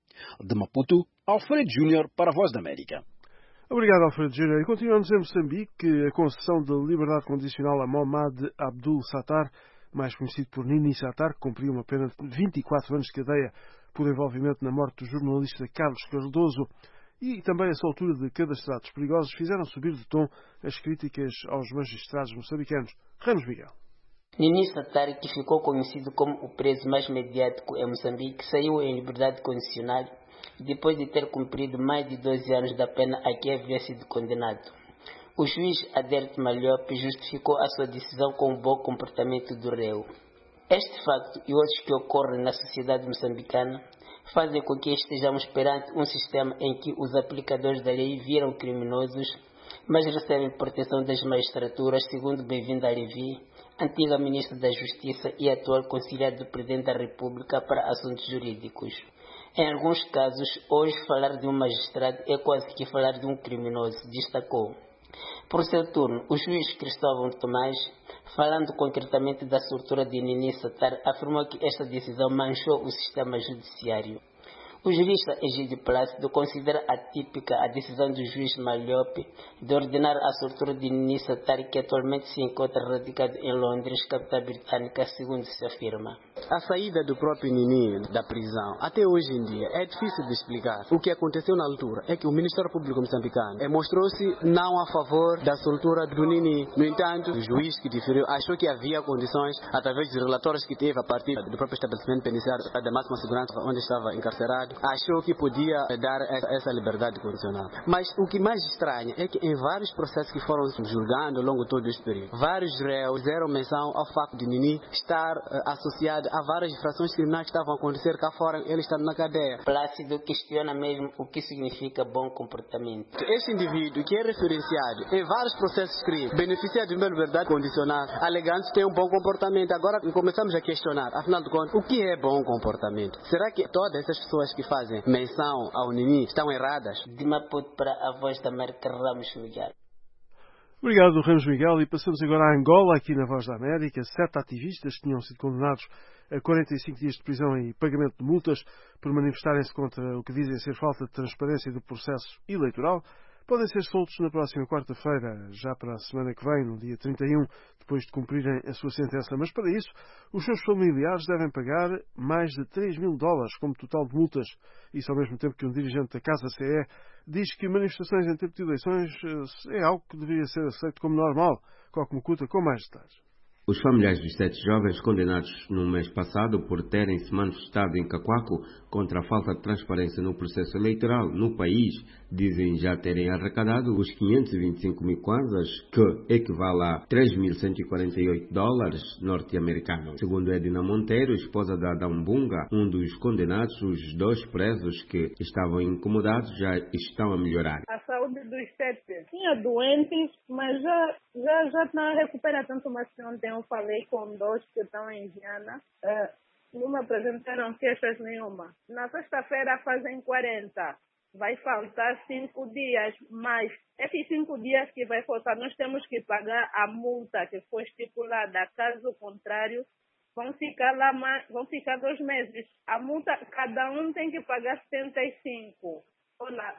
De Maputo, Alfredo Júnior para a Voz da América. Obrigado, Alfredo Júnior. E continuamos em Moçambique. A concessão de liberdade condicional a Mohamed Abdul Sattar, mais conhecido por Nini Sattar, que cumpriu uma pena de 24 anos de cadeia por envolvimento na morte do jornalista Carlos Cardoso e também a soltura de cadastrados perigosos, fizeram subir de tom as críticas aos magistrados moçambicanos. Ramos Miguel. Nini Sattar, que ficou conhecido como o preso mais mediático em Moçambique, saiu em liberdade condicional depois de ter cumprido mais de 12 anos da pena a que havia sido condenado. O juiz Adelto Malhope justificou a sua decisão com o bom comportamento do réu. Este facto e outros que ocorrem na sociedade moçambicana fazem com que estejamos perante um sistema em que os aplicadores da lei viram criminosos, mas recebem proteção das magistraturas, segundo Bem-vinda Levi, antiga ministra da Justiça e atual conselheira do Presidente da República para Assuntos Jurídicos. Em alguns casos, hoje falar de um magistrado é quase que falar de um criminoso, destacou. Por seu turno, o juiz Cristóvão Tomás, falando concretamente da soltura de Nini Sattar, afirmou que esta decisão manchou o sistema judiciário. O jurista Egídio Plácido considera atípica a decisão do juiz Malhope de ordenar a soltura de Nini Sattári, que atualmente se encontra radicado em Londres, capital britânica, segundo se afirma. A saída do próprio Nini da prisão, até hoje em dia, é difícil de explicar. O que aconteceu na altura é que o Ministério Público moçambicano mostrou-se não a favor da soltura do Nini. No entanto, o juiz que diferiu achou que havia condições, através dos relatórios que teve a partir do próprio estabelecimento penitenciário da máxima segurança onde estava encarcerado, achou que podia dar essa liberdade condicional. Mas o que mais estranha é que em vários processos que foram julgando ao longo de todo este período, vários réus fizeram menção ao facto de Nini estar associado a várias infrações criminais que estavam a acontecer cá fora, ele estando na cadeia. Plácido questiona mesmo o que significa bom comportamento. Este indivíduo que é referenciado em vários processos de crime beneficia de uma liberdade condicional, alegando que tem um bom comportamento. Agora começamos a questionar, afinal de contas, o que é bom comportamento? Será que todas essas pessoas que fazem menção ao Nini estão erradas? De Maputo para a Voz da América, Ramos Miguel. Obrigado, Ramos Miguel. E passamos agora a Angola, aqui na Voz da América. 7 ativistas tinham sido condenados a 45 dias de prisão e pagamento de multas por manifestarem-se contra o que dizem ser falta de transparência do processo eleitoral. Podem ser soltos na próxima quarta-feira, já para a semana que vem, no dia 31, depois de cumprirem a sua sentença. Mas para isso, os seus familiares devem pagar mais de $3.000 como total de multas. Isso ao mesmo tempo que um dirigente da Casa CE diz que manifestações em tempo de eleições é algo que deveria ser aceito como normal. Coque Mucuta com mais detalhes. Os familiares dos 7 jovens condenados no mês passado por terem se manifestado em Cacoaco contra a falta de transparência no processo eleitoral no país dizem já terem arrecadado os 525 mil kwanzas, que equivale a $3.148 norte-americanos. Segundo Edna Monteiro, esposa da Adão Bunga, um dos condenados, os 2 presos que estavam incomodados já estão a melhorar. A saúde dos 7 tinha doentes, mas já está recuperando. Tanto mais que ontem eu falei com 2 que estão em Viana, não me apresentaram queixas nenhuma. Na sexta-feira fazem 40. Vai faltar 5 dias, mas esses 5 dias que vai faltar, nós temos que pagar a multa que foi estipulada. Caso contrário, vão ficar 2 meses. A multa, cada um tem que pagar 75. Olha,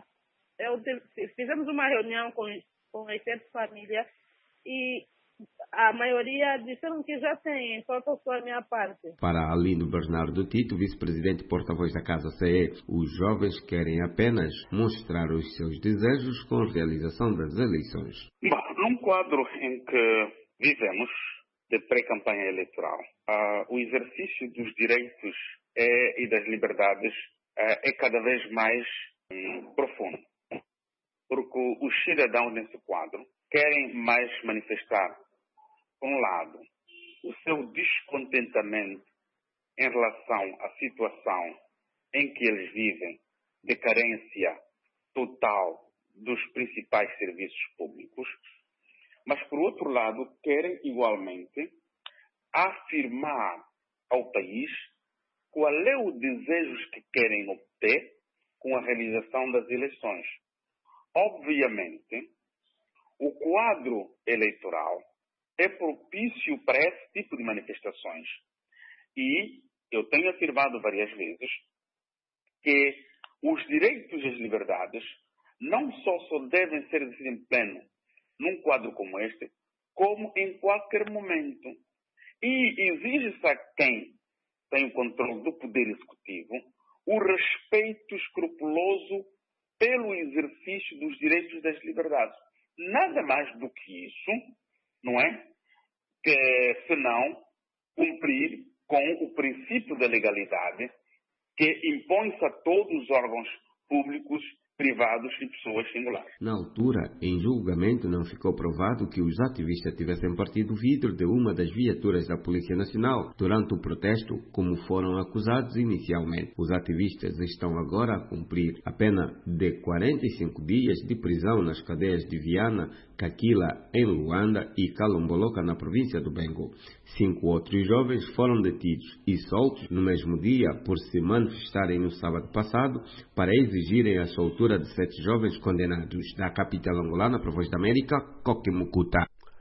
fizemos uma reunião com as 7 famílias e a maioria disseram que já tem, falta só a minha parte. Para Alindo Bernardo Tito, vice-presidente e porta-voz da Casa CE, os jovens querem apenas mostrar os seus desejos com a realização das eleições. Num quadro em que vivemos de pré-campanha eleitoral, o exercício dos direitos e das liberdades é cada vez mais profundo. Porque os cidadãos nesse quadro querem mais manifestar, por um lado, o seu descontentamento em relação à situação em que eles vivem, de carência total dos principais serviços públicos, mas, por outro lado, querem igualmente afirmar ao país qual é o desejo que querem obter com a realização das eleições. Obviamente, o quadro eleitoral é propício para esse tipo de manifestações. E eu tenho afirmado várias vezes que os direitos e as liberdades não só devem ser decididos em pleno num quadro como este, como em qualquer momento. E exige-se a quem tem o controle do poder executivo o respeito escrupuloso pelo exercício dos direitos e das liberdades. Nada mais do que isso, não é? Que senão cumprir com o princípio da legalidade que impõe-se a todos os órgãos públicos, privados e pessoas singulares. Na altura, em julgamento, não ficou provado que os ativistas tivessem partido o vidro de uma das viaturas da Polícia Nacional durante o protesto, como foram acusados inicialmente. Os ativistas estão agora a cumprir a pena de 45 dias de prisão nas cadeias de Viana, Caquila, em Luanda e Calomboloca, na província do Bengo. 5 outros jovens foram detidos e soltos no mesmo dia por se manifestarem no sábado passado para exigirem a soltura de 7 jovens condenados. Da capital angolana, para a Voz da América, Coque Mucuta.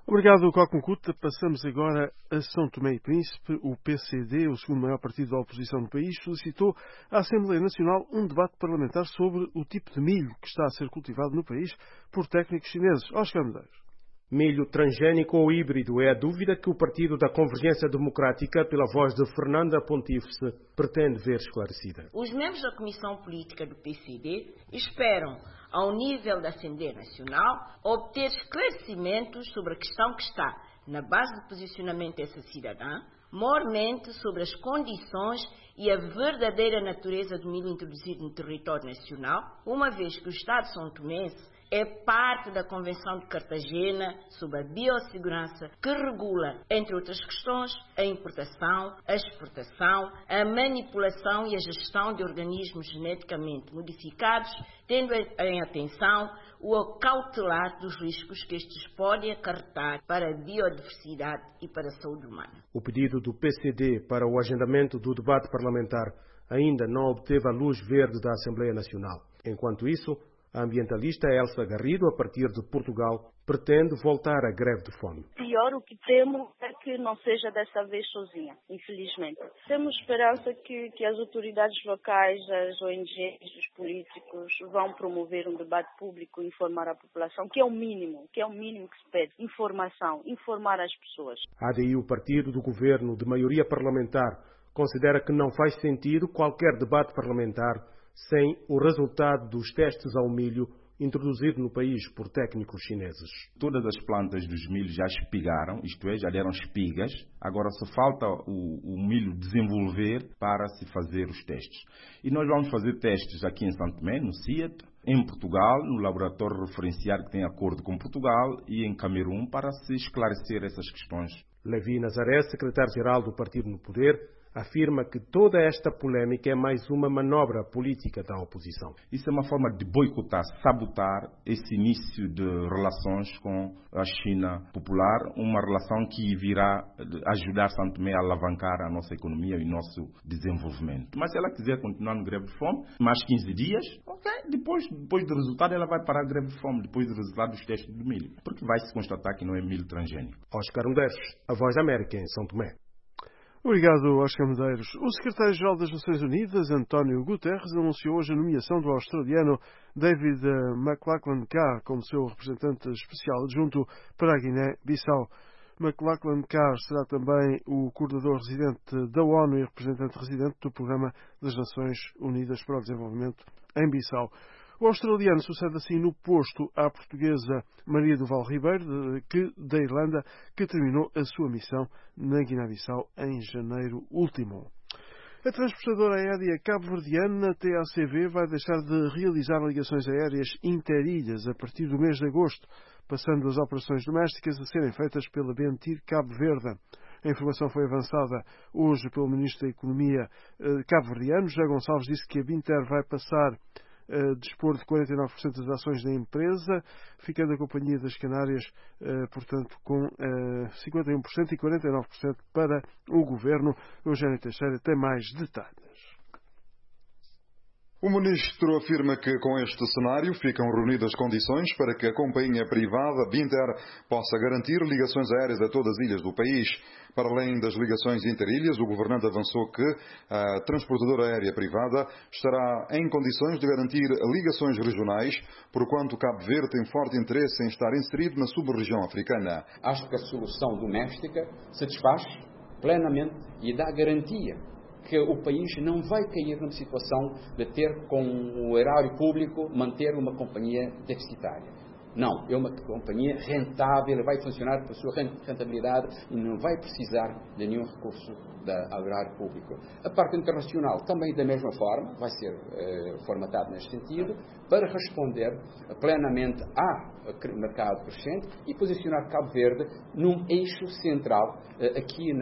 Obrigado, Cocuncuta. Passamos agora a São Tomé e Príncipe. O PCD, o segundo maior partido da oposição no país, solicitou à Assembleia Nacional um debate parlamentar sobre o tipo de milho que está a ser cultivado no país por técnicos chineses. Oscar Medeiros. Milho transgénico ou híbrido é a dúvida que o Partido da Convergência Democrática, pela voz de Fernanda Pontífice, pretende ver esclarecida. Os membros da Comissão Política do PCD esperam, ao nível da Assembleia Nacional, obter esclarecimentos sobre a questão que está na base do posicionamento dessa cidadã, mormente sobre as condições e a verdadeira natureza do milho introduzido no território nacional, uma vez que o Estado São Tomense é parte da Convenção de Cartagena sobre a biossegurança, que regula, entre outras questões, a importação, a exportação, a manipulação e a gestão de organismos geneticamente modificados, tendo em atenção o acautelar dos riscos que estes podem acarretar para a biodiversidade e para a saúde humana. O pedido do PCD para o agendamento do debate parlamentar ainda não obteve a luz verde da Assembleia Nacional. Enquanto isso, a ambientalista Elsa Garrido, a partir de Portugal, pretende voltar à greve de fome. Pior, o que temo é que não seja dessa vez sozinha, infelizmente. Temos esperança que as autoridades locais, as ONGs, os políticos vão promover um debate público e informar a população, que é o mínimo que se pede. Informação, informar as pessoas. A ADI, o partido do governo de maioria parlamentar, considera que não faz sentido qualquer debate parlamentar sem o resultado dos testes ao milho introduzido no país por técnicos chineses. Todas as plantas dos milhos já espigaram, isto é, já deram espigas. Agora só falta o milho desenvolver para se fazer os testes. E nós vamos fazer testes aqui em São Tomé, no CIAT, em Portugal, no laboratório referenciado que tem acordo com Portugal, e em Camerun, para se esclarecer essas questões. Levi Nazaré, secretário-geral do Partido no Poder, afirma que toda esta polêmica é mais uma manobra política da oposição. Isso é uma forma de boicotar, sabotar esse início de relações com a China popular, uma relação que virá ajudar São Tomé a alavancar a nossa economia e o nosso desenvolvimento. Mas se ela quiser continuar no greve de fome, mais 15 dias, ok, depois do resultado ela vai parar a greve de fome, depois do resultado dos testes do milho, porque vai se constatar que não é milho transgênico. Oscar Medeiros, a Voz da América em São Tomé. Obrigado, Oscar Medeiros. O secretário-geral das Nações Unidas, António Guterres, anunciou hoje a nomeação do australiano David McLachlan Carr como seu representante especial adjunto para a Guiné-Bissau. McLachlan Carr será também o coordenador residente da ONU e representante residente do Programa das Nações Unidas para o Desenvolvimento em Bissau. O australiano sucede assim no posto à portuguesa Maria do Val Ribeiro, da Irlanda, que terminou a sua missão na Guiné-Bissau em janeiro último. A transportadora aérea cabo-verdiana TACV vai deixar de realizar ligações aéreas interilhas a partir do mês de agosto, passando as operações domésticas a serem feitas pela Bentir Cabo Verde. A informação foi avançada hoje pelo Ministro da Economia cabo-verdiano. José Gonçalves disse que a Binter vai passar a dispor de 49% das ações da empresa, ficando a Companhia das Canárias, portanto, com 51% e 49% para o Governo. Eugênio Teixeira tem mais detalhes. O ministro afirma que com este cenário ficam reunidas condições para que a companhia privada Binter possa garantir ligações aéreas a todas as ilhas do país. Para além das ligações interilhas, o governante avançou que a transportadora aérea privada estará em condições de garantir ligações regionais, porquanto Cabo Verde tem forte interesse em estar inserido na sub-região africana. Acho que a solução doméstica satisfaz plenamente e dá garantia que o país não vai cair numa situação de ter, com o erário público, manter uma companhia deficitária. Não, é uma companhia rentável, vai funcionar por sua rentabilidade e não vai precisar de nenhum recurso ao erário público. A parte internacional também da mesma forma, vai ser formatada neste sentido, para responder plenamente ao mercado crescente e posicionar Cabo Verde num eixo central aqui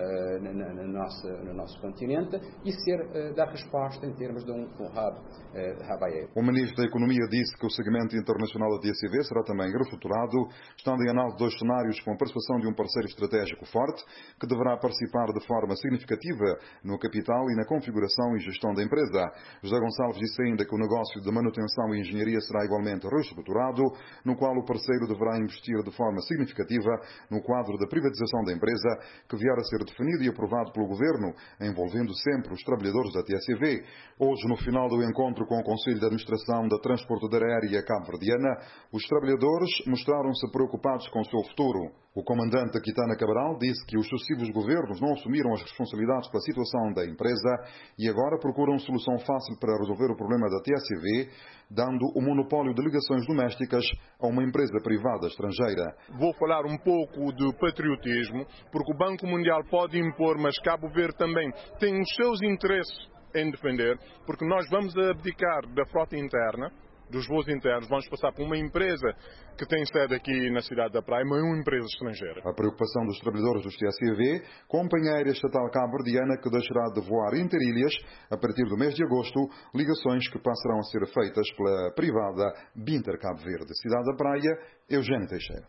no nosso continente e dar resposta em termos de um hub aéreo. O Ministro da Economia disse que o segmento internacional da TACV será também reestruturado, estando em análise dois cenários com a participação de um parceiro estratégico forte, que deverá participar de forma significativa no capital e na configuração e gestão da empresa. José Gonçalves disse ainda que o negócio de manutenção e engenharia será igualmente reestruturado, no qual o parceiro deverá investir de forma significativa no quadro da privatização da empresa, que vier a ser definido e aprovado pelo Governo, envolvendo sempre os trabalhadores da TSV. Hoje, no final do encontro com o Conselho de Administração da Transportadora Aérea Cabo-Verdiana, os trabalhadores mostraram-se preocupados com o seu futuro. O comandante Quitana Cabral disse que os sucessivos governos não assumiram as responsabilidades pela situação da empresa e agora procuram solução fácil para resolver o problema da TSV, dando o monopólio de ligações domésticas a uma empresa privada estrangeira. Vou falar um pouco de patriotismo, porque o Banco Mundial pode impor, mas Cabo Verde também tem os seus interesses em defender, porque nós vamos abdicar da frota interna, dos voos internos, vamos passar por uma empresa que tem sede aqui na cidade da Praia, mas uma empresa estrangeira. A preocupação dos trabalhadores dos TSV, Companhia Aérea Estatal Cabo-Verdiana, que deixará de voar interilhas a partir do mês de agosto, ligações que passarão a ser feitas pela privada Binter Cabo Verde. Cidade da Praia, Eugênio Teixeira.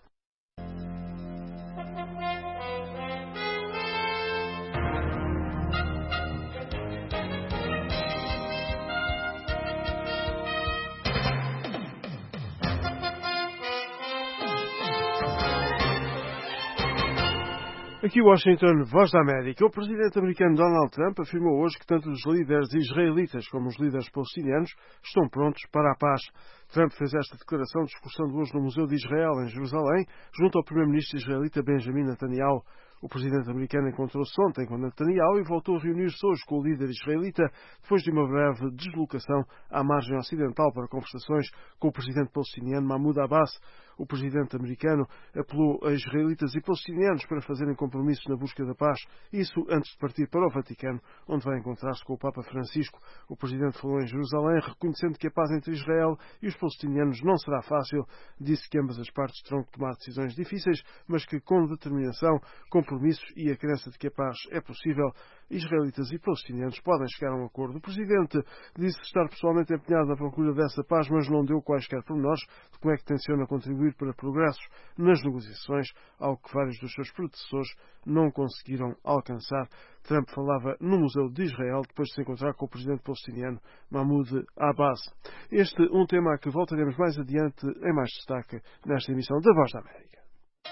Aqui Washington, Voz da América. O presidente americano Donald Trump afirmou hoje que tanto os líderes israelitas como os líderes palestinianos estão prontos para a paz. Trump fez esta declaração discursando hoje no Museu de Israel, em Jerusalém, junto ao primeiro-ministro israelita Benjamin Netanyahu. O presidente americano encontrou-se ontem com Netanyahu e voltou a reunir-se hoje com o líder israelita, depois de uma breve deslocação à margem ocidental para conversações com o presidente palestiniano Mahmoud Abbas. O presidente americano apelou a israelitas e palestinianos para fazerem compromissos na busca da paz, isso antes de partir para o Vaticano, onde vai encontrar-se com o Papa Francisco. O presidente falou em Jerusalém, reconhecendo que a paz entre Israel e os palestinianos não será fácil. Disse que ambas as partes terão que tomar decisões difíceis, mas que com determinação, compromissos e a crença de que a paz é possível, israelitas e palestinianos podem chegar a um acordo. O presidente disse estar pessoalmente empenhado na procura dessa paz, mas não deu quaisquer pormenores de como é que tenciona contribuir para progressos nas negociações, algo que vários dos seus predecessores não conseguiram alcançar. Trump falava no Museu de Israel depois de se encontrar com o presidente palestiniano Mahmoud Abbas. Este um tema a que voltaremos mais adiante em mais destaque nesta emissão da Voz da América.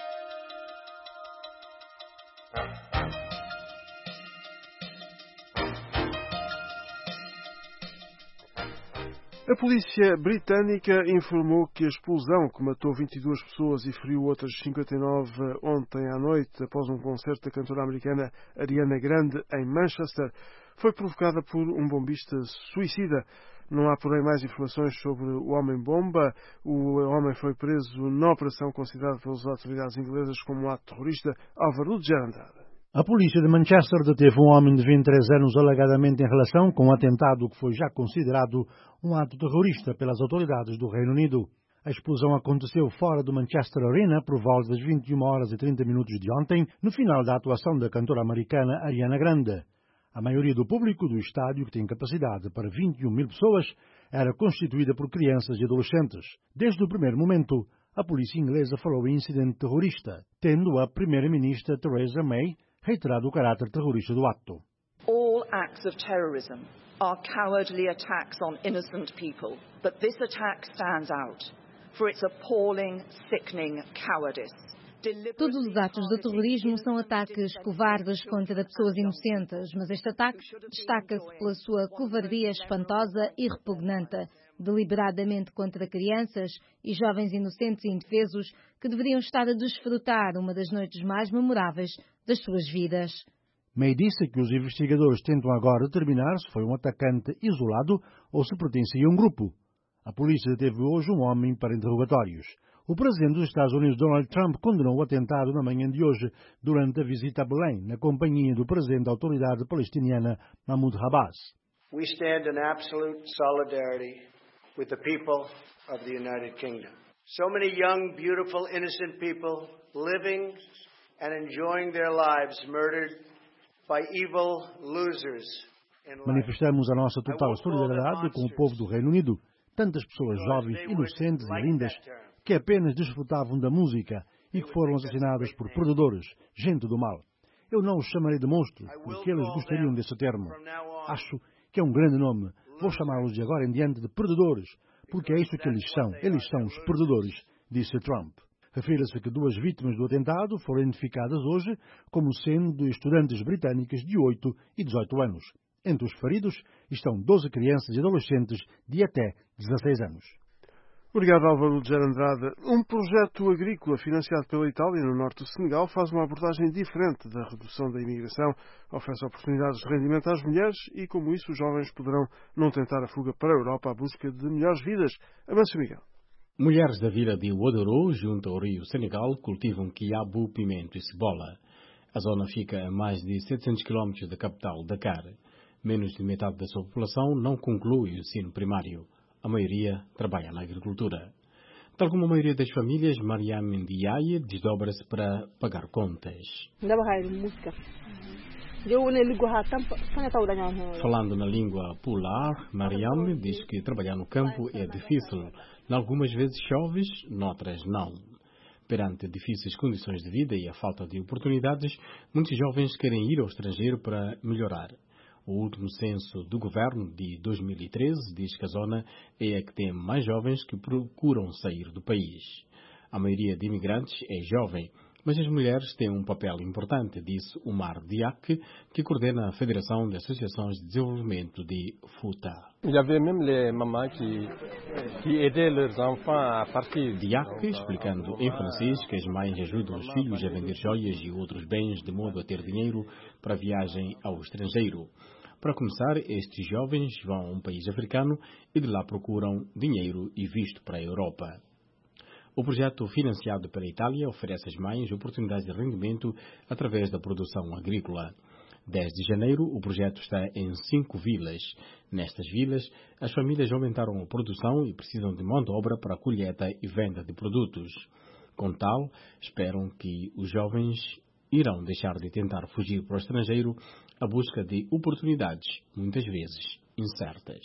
A polícia britânica informou que a explosão que matou 22 pessoas e feriu outras 59 ontem à noite após um concerto da cantora americana Ariana Grande em Manchester foi provocada por um bombista suicida. Não há, porém, mais informações sobre o homem-bomba. O homem foi preso na operação considerada pelas autoridades inglesas como um ato terrorista. Álvaro de Gerandade. A polícia de Manchester deteve um homem de 23 anos alegadamente em relação com um atentado que foi já considerado um ato terrorista pelas autoridades do Reino Unido. A explosão aconteceu fora do Manchester Arena por volta das 21h30 de ontem, no final da atuação da cantora americana Ariana Grande. A maioria do público do estádio, que tem capacidade para 21 mil pessoas, era constituída por crianças e adolescentes. Desde o primeiro momento, a polícia inglesa falou em incidente terrorista, tendo a primeira-ministra Theresa May reiterado o caráter terrorista do ato. All acts of terrorism are cowardly attacks on innocent people, but this attack stands out for its appalling, sickening cowardice. Todos os atos de terrorismo são ataques covardes contra pessoas inocentes, mas este ataque destaca-se pela sua covardia espantosa e repugnante, deliberadamente contra crianças e jovens inocentes e indefesos que deveriam estar a desfrutar uma das noites mais memoráveis das suas vidas. May disse que os investigadores tentam agora determinar se foi um atacante isolado ou se pertencia a um grupo. A polícia deteve hoje um homem para interrogatórios. O presidente dos Estados Unidos, Donald Trump, condenou o atentado na manhã de hoje durante a visita a Belém, na companhia do presidente da autoridade palestiniana, Mahmoud Abbas. We stand in absolute solidarity with the people of the United Kingdom. So many young, beautiful, innocent people living and enjoying their lives murdered by evil losers in life. Manifestamos a nossa total solidariedade com o povo do Reino Unido. Tantas pessoas jovens, inocentes e lindas que apenas desfrutavam da música e que foram assassinadas por perdedores, gente do mal. Eu não os chamarei de monstros, porque eles gostariam desse termo. Acho que é um grande nome. Vou chamá-los de agora em diante de perdedores, porque é isso que eles são. Eles são os perdedores disse Trump. Refere-se que 2 vítimas do atentado foram identificadas hoje como sendo estudantes britânicas de 8 e 18 anos. Entre os feridos estão 12 crianças e adolescentes de até 16 anos. Obrigado, Álvaro de Andrade. Um projeto agrícola financiado pela Itália, no norte do Senegal, faz uma abordagem diferente da redução da imigração, oferece oportunidades de rendimento às mulheres e, como isso, os jovens poderão não tentar a fuga para a Europa à busca de melhores vidas. Avanço, Miguel. Mulheres da vila de Ouadorou, junto ao rio Senegal, cultivam quiabo, pimento e cebola. A zona fica a mais de 700 km da capital, Dakar. Menos de metade da sua população não conclui o ensino primário. A maioria trabalha na agricultura. Tal como a maioria das famílias, Mariam Ndiaye desdobra-se para pagar contas. Falando na língua pular, Mariam diz que trabalhar no campo é difícil. Algumas vezes chove, noutras não. Perante difíceis condições de vida e a falta de oportunidades, muitos jovens querem ir ao estrangeiro para melhorar. O último censo do governo, de 2013, diz que a zona é a que tem mais jovens que procuram sair do país. A maioria de imigrantes é jovem, mas as mulheres têm um papel importante, disse Omar Diak, que coordena a Federação de Associações de Desenvolvimento de Fouta. Diak, explicando em francês que as mães ajudam os filhos a vender joias e outros bens de modo a ter dinheiro para a viagem ao estrangeiro. Para começar, estes jovens vão a um país africano e de lá procuram dinheiro e visto para a Europa. O projeto financiado pela Itália oferece às mães oportunidades de rendimento através da produção agrícola. Desde janeiro, o projeto está em 5 vilas. Nestas vilas, as famílias aumentaram a produção e precisam de mão de obra para a colheita e venda de produtos. Com tal, esperam que os jovens irão deixar de tentar fugir para o estrangeiro à busca de oportunidades, muitas vezes incertas.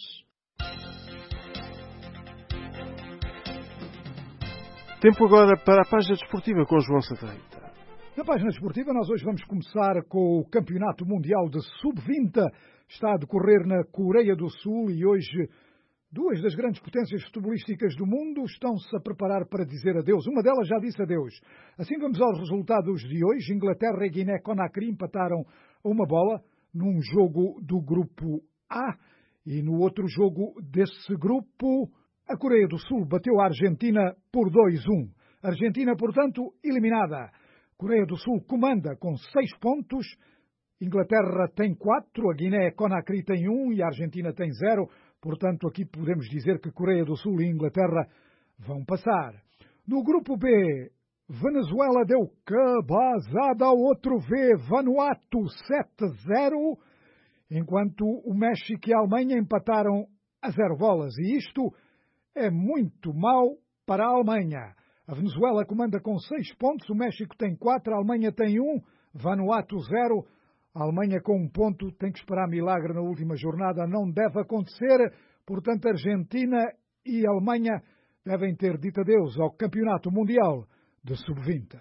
Tempo agora para a página desportiva com João Santarita. Na página desportiva nós hoje vamos começar com o Campeonato Mundial de Sub-20. Está a decorrer na Coreia do Sul e hoje 2 das grandes potências futebolísticas do mundo estão-se a preparar para dizer adeus. Uma delas já disse adeus. Assim vamos aos resultados de hoje. Inglaterra e Guiné-Conakry empataram a 1-1 num jogo do grupo A. E no outro jogo desse grupo, a Coreia do Sul bateu a Argentina por 2-1. A Argentina, portanto, eliminada. Coreia do Sul comanda com 6 pontos. Inglaterra tem 4, a Guiné-Conakry tem 1 e a Argentina tem 0. Portanto, aqui podemos dizer que Coreia do Sul e Inglaterra vão passar. No grupo B, Venezuela deu cabazada ao outro V, Vanuatu 7-0, enquanto o México e a Alemanha empataram a 0 bolas. E isto é muito mau para a Alemanha. A Venezuela comanda com 6 pontos, o México tem 4, a Alemanha tem 1, Vanuatu 0. A Alemanha com 1 ponto tem que esperar milagre na última jornada. Não deve acontecer. Portanto, a Argentina e a Alemanha devem ter dito adeus ao Campeonato Mundial de Sub-20.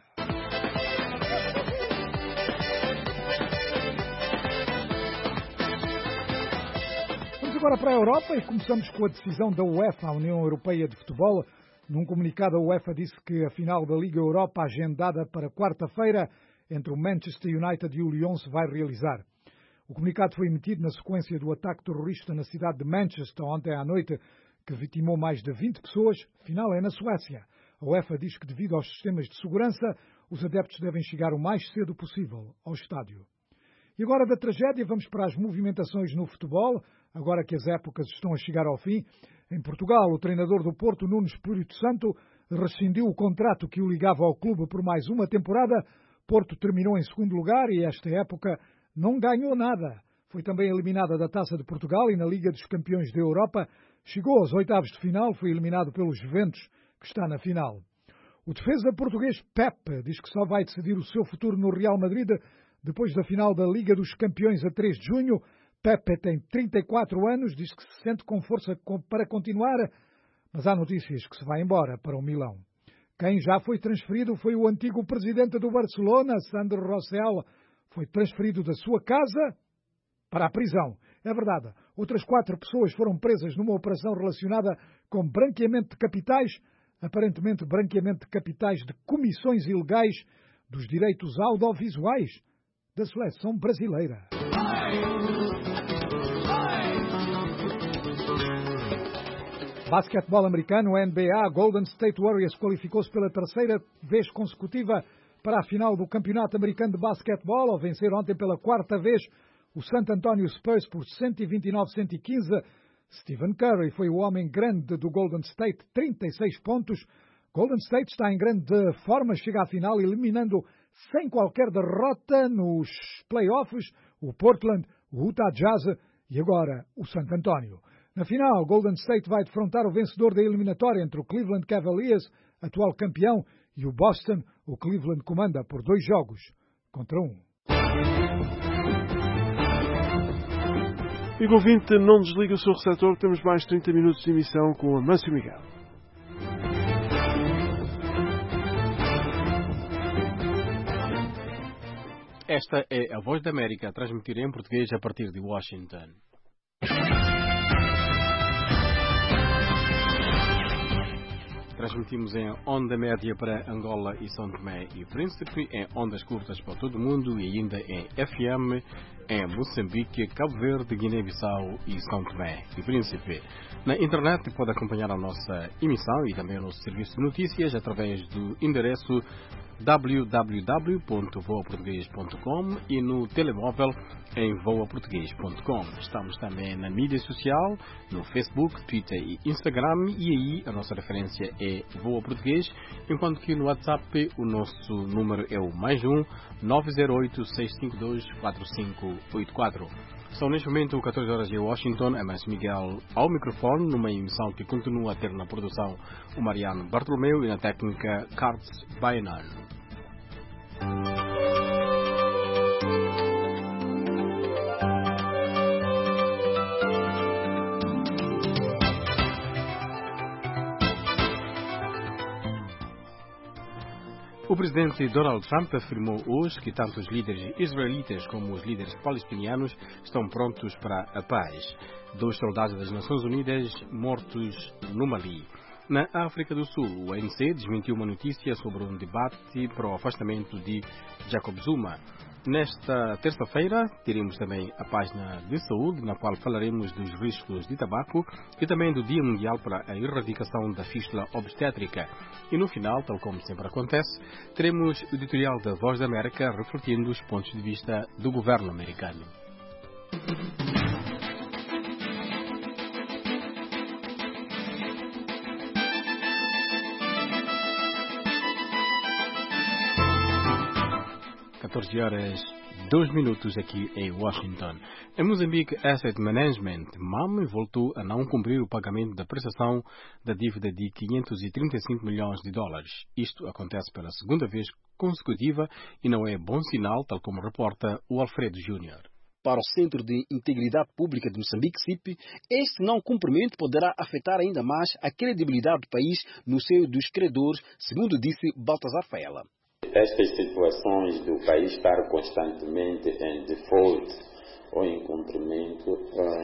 Vamos agora para a Europa e começamos com a decisão da UEFA, a União Europeia de Futebol. Num comunicado, a UEFA disse que a final da Liga Europa, agendada para quarta-feira, entre o Manchester United e o Lyon, se vai realizar. O comunicado foi emitido na sequência do ataque terrorista na cidade de Manchester ontem à noite, que vitimou mais de 20 pessoas. Afinal, é na Suécia. A UEFA diz que, devido aos sistemas de segurança, os adeptos devem chegar o mais cedo possível ao estádio. E agora da tragédia vamos para as movimentações no futebol, agora que as épocas estão a chegar ao fim. Em Portugal, o treinador do Porto, Nuno Espírito Santo, rescindiu o contrato que o ligava ao clube por mais uma temporada. Porto terminou em segundo lugar e esta época não ganhou nada. Foi também eliminada da Taça de Portugal e na Liga dos Campeões da Europa. Chegou aos oitavos de final, foi eliminado pelos Juventus, que está na final. O defesa português Pepe diz que só vai decidir o seu futuro no Real Madrid depois da final da Liga dos Campeões a 3 de junho. Pepe tem 34 anos, diz que se sente com força para continuar, mas há notícias que se vai embora para o Milão. Quem já foi transferido foi o antigo presidente do Barcelona, Sandro Rosell. Foi transferido da sua casa para a prisão. É verdade, outras 4 pessoas foram presas numa operação relacionada com branqueamento de capitais. aparentemente branqueamento de capitais de comissões ilegais dos direitos audiovisuais da seleção brasileira. Basquetebol americano, NBA, Golden State Warriors qualificou-se pela terceira vez consecutiva para a final do Campeonato Americano de Basquetebol, ao vencer ontem pela quarta vez o San Antonio Spurs por 129-115. Stephen Curry foi o homem grande do Golden State, 36 pontos. Golden State está em grande forma, chega à final eliminando sem qualquer derrota nos playoffs o Portland, o Utah Jazz e agora o San Antonio. Na final, Golden State vai defrontar o vencedor da eliminatória entre o Cleveland Cavaliers, atual campeão, e o Boston. O Cleveland comanda por 2-1. E o ouvinte, não desliga o seu receptor, temos mais 30 minutos de emissão com Amâncio Miguel. Esta é a Voz da América, a transmitir em português a partir de Washington. Transmitimos em onda média para Angola e São Tomé e Príncipe, em ondas curtas para todo o mundo e ainda em FM em Moçambique, Cabo Verde, Guiné-Bissau e São Tomé e Príncipe. Na internet pode acompanhar a nossa emissão e também o nosso serviço de notícias através do endereço www.voaportugues.com e no telemóvel em voaportugues.com. Estamos também na mídia social, no Facebook, Twitter e Instagram, e aí a nossa referência é Voa Português, enquanto que no WhatsApp o nosso número é o +1 908 652 4584. São neste momento 14 horas em Washington, Amâncio Miguel ao microfone, numa emissão que continua a ter na produção o Mariano Bartolomeu e na técnica Carlos Bainan. O presidente Donald Trump afirmou hoje que tanto os líderes israelitas como os líderes palestinianos estão prontos para a paz. 2 soldados das Nações Unidas mortos no Mali. Na África do Sul, o ANC desmentiu uma notícia sobre um debate para o afastamento de Jacob Zuma. Nesta terça-feira, teremos também a página de saúde, na qual falaremos dos riscos de tabaco e também do Dia Mundial para a Erradicação da Fístula Obstétrica. E no final, tal como sempre acontece, teremos o editorial da Voz da América refletindo os pontos de vista do governo americano. (14h02) aqui em Washington. Em Moçambique, Asset Management, MAM, voltou a não cumprir o pagamento da prestação da dívida de $535 milhões. Isto acontece pela segunda vez consecutiva e não é bom sinal, tal como reporta o Alfredo Júnior. Para o Centro de Integridade Pública de Moçambique, CIP, este não cumprimento poderá afetar ainda mais a credibilidade do país no seio dos credores, segundo disse Baltazar Faela. Estas situações do país estar constantemente em default ou em cumprimento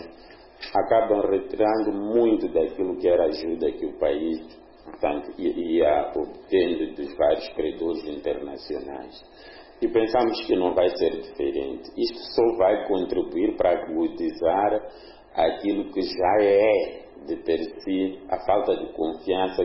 acabam retirando muito daquilo que era ajuda que o país, portanto, ia obtendo dos vários credores internacionais. E pensamos que não vai ser diferente. Isto só vai contribuir para agudizar aquilo que já é, de per si, a falta de confiança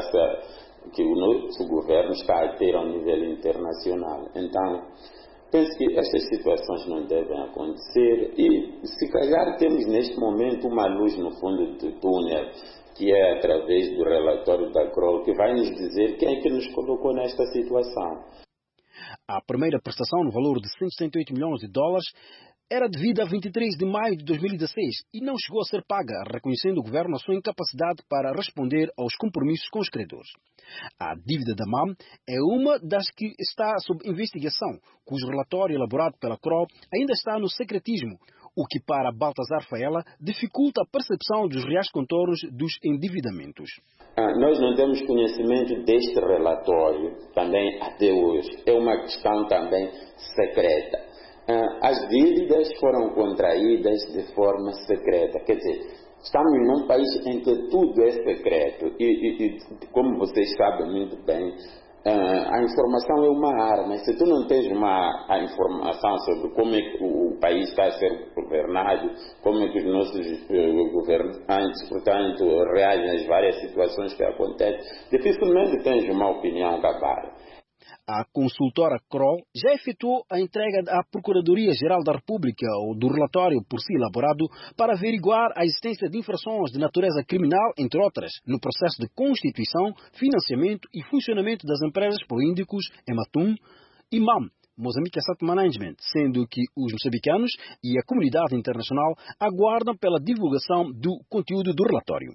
que o nosso governo está a ter ao nível internacional. Então, penso que estas situações não devem acontecer e, se calhar, temos neste momento uma luz no fundo do túnel, que é através do relatório da CROL, que vai nos dizer quem é que nos colocou nesta situação. A primeira prestação, no valor de $108 milhões, era devida a 23 de maio de 2016 e não chegou a ser paga, reconhecendo o governo a sua incapacidade para responder aos compromissos com os credores. A dívida da MAM é uma das que está sob investigação, cujo relatório elaborado pela CRO ainda está no secretismo, o que para Baltazar Faela dificulta a percepção dos reais contornos dos endividamentos. Nós não temos conhecimento deste relatório também até hoje. É uma questão também secreta. As dívidas foram contraídas de forma secreta, quer dizer, Estamos num país em que tudo é secreto e como vocês sabem muito bem, a informação é uma arma. Se tu não tens a informação sobre como é que o país está a ser governado, como é que os nossos governantes, portanto, reagem às várias situações que acontecem, dificilmente tens uma opinião cabal. A consultora Kroll já efetuou a entrega à Procuradoria-Geral da República do relatório por si elaborado para averiguar a existência de infrações de natureza criminal, entre outras, no processo de constituição, financiamento e funcionamento das empresas Proíndicos, Ematum e MAM, Mozambique Asset Management, sendo que os moçambicanos e a comunidade internacional aguardam pela divulgação do conteúdo do relatório.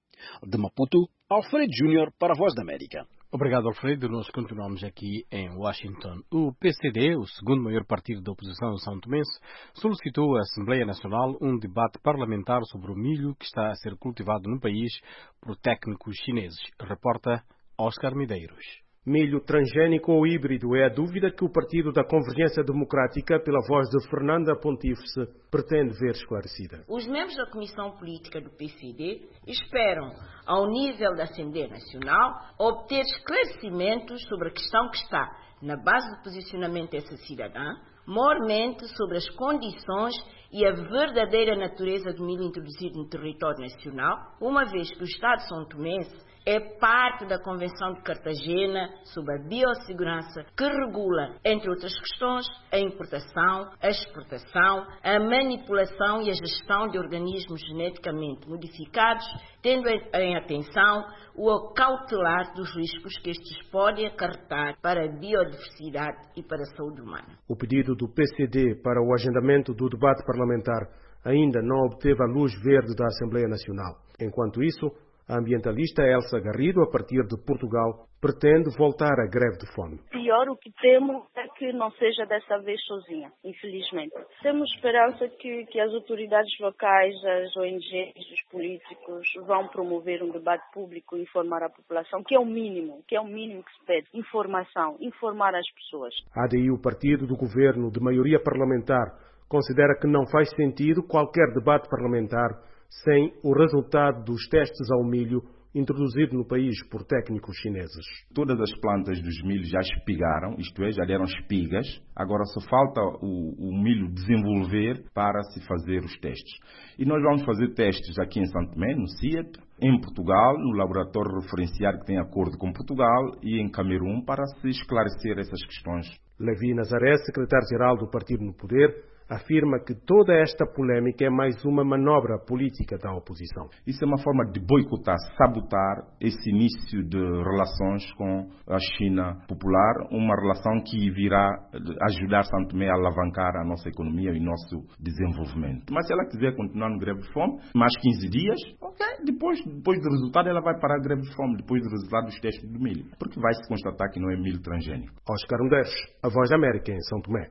De Maputo, Alfredo Júnior para a Voz da América. Obrigado, Alfredo. Nós continuamos aqui em Washington. O PCD, o segundo maior partido da oposição em São Tomé, solicitou à Assembleia Nacional um debate parlamentar sobre o milho que está a ser cultivado no país por técnicos chineses. Reporta Oscar Medeiros. Milho transgénico ou híbrido é a dúvida que o Partido da Convergência Democrática, pela voz de Fernanda Pontífice, pretende ver esclarecida. Os membros da Comissão Política do PCD esperam, ao nível da Assembleia Nacional, obter esclarecimentos sobre a questão que está na base do posicionamento dessa cidadã, maiormente sobre as condições e a verdadeira natureza do milho introduzido no território nacional, uma vez que o Estado de São Tomé é parte da Convenção de Cartagena sobre a biossegurança, que regula, entre outras questões, a importação, a exportação, a manipulação e a gestão de organismos geneticamente modificados, tendo em atenção o acautelar dos riscos que estes podem acarretar para a biodiversidade e para a saúde humana. O pedido do PCD para o agendamento do debate parlamentar ainda não obteve a luz verde da Assembleia Nacional. Enquanto isso, a ambientalista Elsa Garrido, a partir de Portugal, pretende voltar à greve de fome. Pior, o que temo é que não seja dessa vez sozinha, infelizmente. Temos esperança que as autoridades locais, as ONGs, os políticos vão promover um debate público e informar a população, que é o mínimo que se pede. Informação, informar as pessoas. A ADI, o partido do governo de maioria parlamentar, considera que não faz sentido qualquer debate parlamentar sem o resultado dos testes ao milho introduzido no país por técnicos chineses. Todas as plantas dos milhos já espigaram, isto é, já deram espigas. Agora só falta o milho desenvolver para se fazer os testes. E nós vamos fazer testes aqui em São Tomé, no CIET, em Portugal, no laboratório referenciário que tem acordo com Portugal, e em Camerun, para se esclarecer essas questões. Levi Nazaré, secretário-geral do Partido no Poder, afirma que toda esta polémica é mais uma manobra política da oposição. Isso é uma forma de boicotar, sabotar esse início de relações com a China popular, uma relação que virá ajudar São Tomé a alavancar a nossa economia e nosso desenvolvimento. Mas se ela quiser continuar no greve de fome, mais 15 dias, ok, depois do resultado ela vai parar a greve de fome, depois do resultado dos testes do milho, porque vai se constatar que não é milho transgênico. Oscar Medeiros, a Voz da América em São Tomé.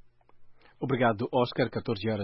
Obrigado, Oscar. 14h07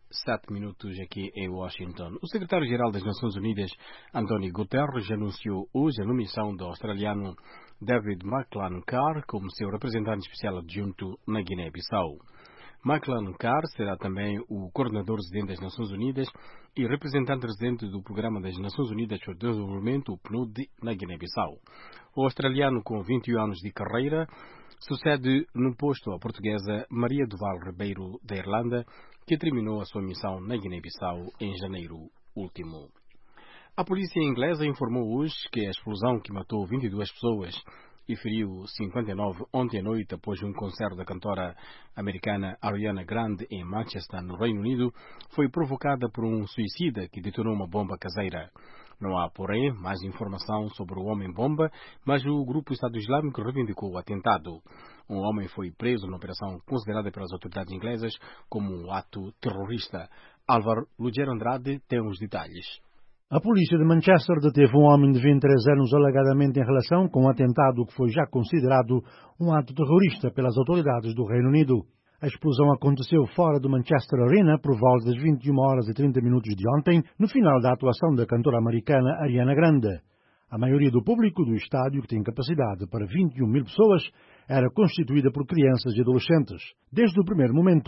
aqui em Washington. O secretário-geral das Nações Unidas, António Guterres, anunciou hoje a nomeação do australiano David McLaren-Carr como seu representante especial adjunto na Guiné-Bissau. McLaren-Carr será também o coordenador residente das Nações Unidas e representante residente do Programa das Nações Unidas para o Desenvolvimento, o PNUD, na Guiné-Bissau. O australiano, com 21 anos de carreira, sucede no posto a portuguesa Maria Duval Ribeiro, da Irlanda, que terminou a sua missão na Guiné-Bissau em janeiro último. A polícia inglesa informou hoje que a explosão que matou 22 pessoas e feriu 59 ontem à noite após um concerto da cantora americana Ariana Grande em Manchester, no Reino Unido, foi provocada por um suicida que detonou uma bomba caseira. Não há, porém, mais informação sobre o homem-bomba, mas o grupo Estado Islâmico reivindicou o atentado. Um homem foi preso na operação considerada pelas autoridades inglesas como um ato terrorista. Álvaro Lugero Andrade tem os detalhes. A polícia de Manchester deteve um homem de 23 anos alegadamente em relação com um atentado que foi já considerado um ato terrorista pelas autoridades do Reino Unido. A explosão aconteceu fora do Manchester Arena por volta das 21h30 de ontem, no final da atuação da cantora americana Ariana Grande. A maioria do público do estádio, que tem capacidade para 21 mil pessoas, era constituída por crianças e adolescentes. Desde o primeiro momento,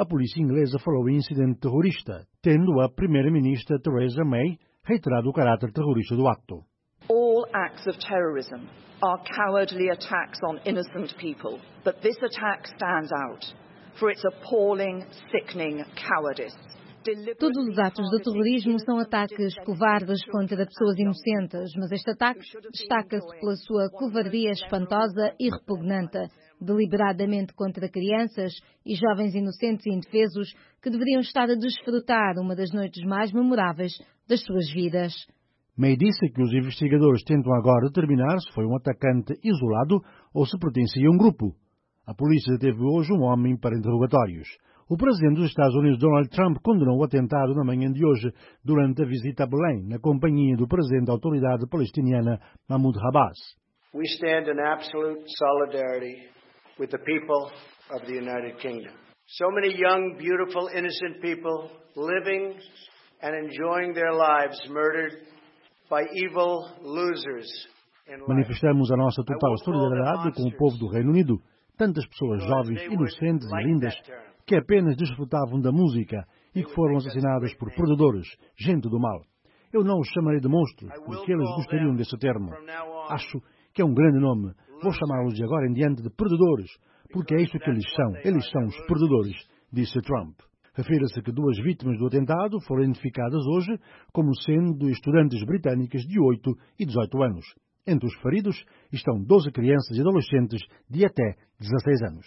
a polícia inglesa falou em incidente terrorista, tendo a primeira-ministra Theresa May reiterado o caráter terrorista do acto. All acts of terrorism are cowardly attacks on innocent people, but this attack stands out for its appalling, sickening cowardice. Todos os atos de terrorismo são ataques covardes contra pessoas inocentes, mas este ataque destaca-se pela sua covardia espantosa e repugnante, deliberadamente contra crianças e jovens inocentes e indefesos que deveriam estar a desfrutar uma das noites mais memoráveis das suas vidas. May disse que os investigadores tentam agora determinar se foi um atacante isolado ou se pertencia a um grupo. A polícia deteve hoje um homem para interrogatórios. O presidente dos Estados Unidos, Donald Trump, condenou o atentado na manhã de hoje durante a visita a Belém, na companhia do presidente da autoridade palestiniana, Mahmoud Abbas. We stand in absolute solidarity with the people of the United Kingdom. So many young, beautiful, innocent people living and enjoying their lives murdered by evil losers. Manifestamos a nossa total solidariedade com o povo do Reino Unido. Tantas pessoas jovens, inocentes e lindas que apenas desfrutavam da música e que foram assassinadas por perdedores, gente do mal. Eu não os chamarei de monstros, porque eles gostariam desse termo. Acho que é um grande nome. Vou chamá-los de agora em diante de perdedores, porque é isso que eles são. Eles são os perdedores, disse Trump. Refere-se que 2 vítimas do atentado foram identificadas hoje como sendo estudantes britânicas de 8 e 18 anos. Entre os feridos estão 12 crianças e adolescentes de até 16 anos.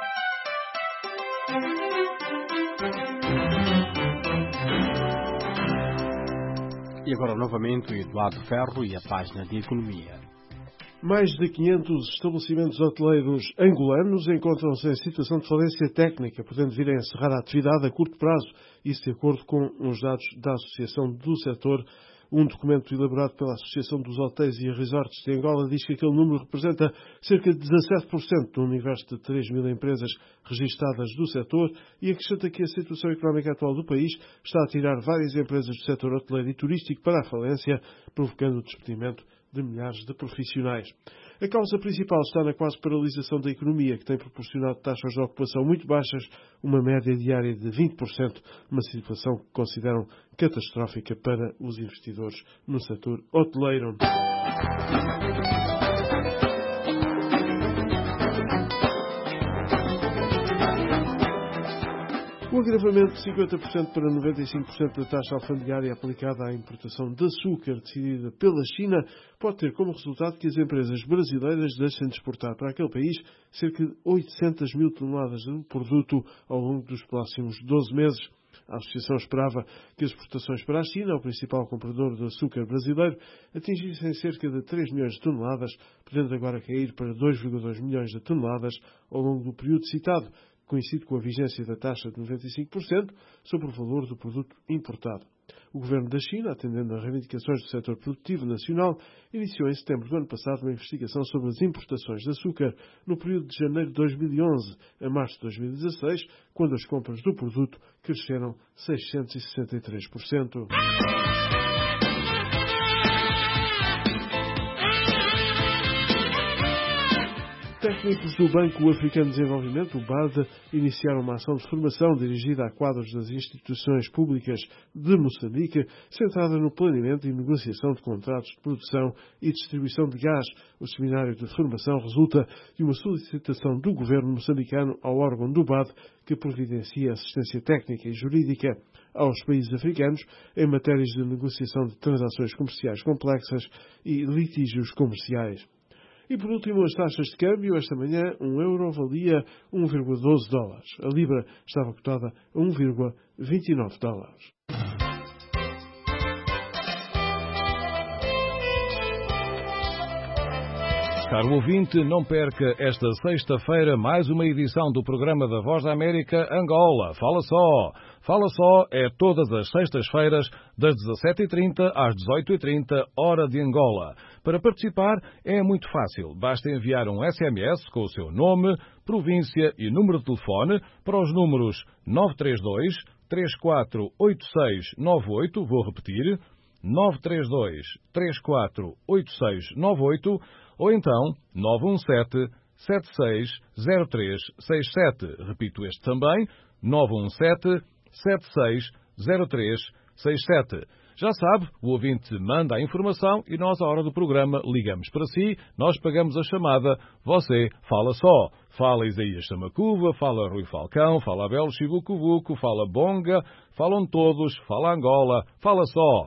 E agora novamente o Eduardo Ferro e a página de Economia. Mais de 500 estabelecimentos hoteleiros angolanos encontram-se em situação de falência técnica, podendo vir a encerrar a atividade a curto prazo, isso de acordo com os dados da Associação do Setor. Um documento elaborado pela Associação dos Hotéis e Resorts de Angola diz que aquele número representa cerca de 17% do universo de 3 mil empresas registadas do setor e acrescenta que a situação económica atual do país está a tirar várias empresas do setor hoteleiro e turístico para a falência, provocando o despedimento de milhares de profissionais. A causa principal está na quase paralisação da economia, que tem proporcionado taxas de ocupação muito baixas, uma média diária de 20%, uma situação que consideram catastrófica para os investidores no setor hoteleiro. O agravamento de 50% para 95% da taxa alfandegária aplicada à importação de açúcar decidida pela China pode ter como resultado que as empresas brasileiras deixem de exportar para aquele país cerca de 800 mil toneladas de produto ao longo dos próximos 12 meses. A Associação esperava que as exportações para a China, o principal comprador de açúcar brasileiro, atingissem cerca de 3 milhões de toneladas, podendo agora cair para 2,2 milhões de toneladas ao longo do período citado, coincide com a vigência da taxa de 95% sobre o valor do produto importado. O governo da China, atendendo a reivindicações do setor produtivo nacional, iniciou em setembro do ano passado uma investigação sobre as importações de açúcar no período de janeiro de 2011 a março de 2016, quando as compras do produto cresceram 663%. Técnicos do Banco Africano de Desenvolvimento, o BAD, iniciaram uma ação de formação dirigida a quadros das instituições públicas de Moçambique, centrada no planeamento e negociação de contratos de produção e distribuição de gás. O seminário de formação resulta de uma solicitação do governo moçambicano ao órgão do BAD, que providencia assistência técnica e jurídica aos países africanos em matérias de negociação de transações comerciais complexas e litígios comerciais. E por último, as taxas de câmbio. Esta manhã, €1 valia $1,12. A libra estava cotada a $1,29. Caro ouvinte, não perca esta sexta-feira mais uma edição do programa da Voz da América Angola. Fala só! Fala só é todas as sextas-feiras, das 17h30 às 18h30, hora de Angola. Para participar é muito fácil. Basta enviar um SMS com o seu nome, província e número de telefone para os números 932 348698, vou repetir, 932 348698, ou então 917 917-760367. Repito este também, 917-760367. Já sabe, o ouvinte manda a informação e nós, à hora do programa, ligamos para si, nós pagamos a chamada, você fala só. Fala Isaías Samacuva, fala Rui Falcão, fala Abel Chibucubuco, fala Bonga, falam todos, fala Angola, fala só.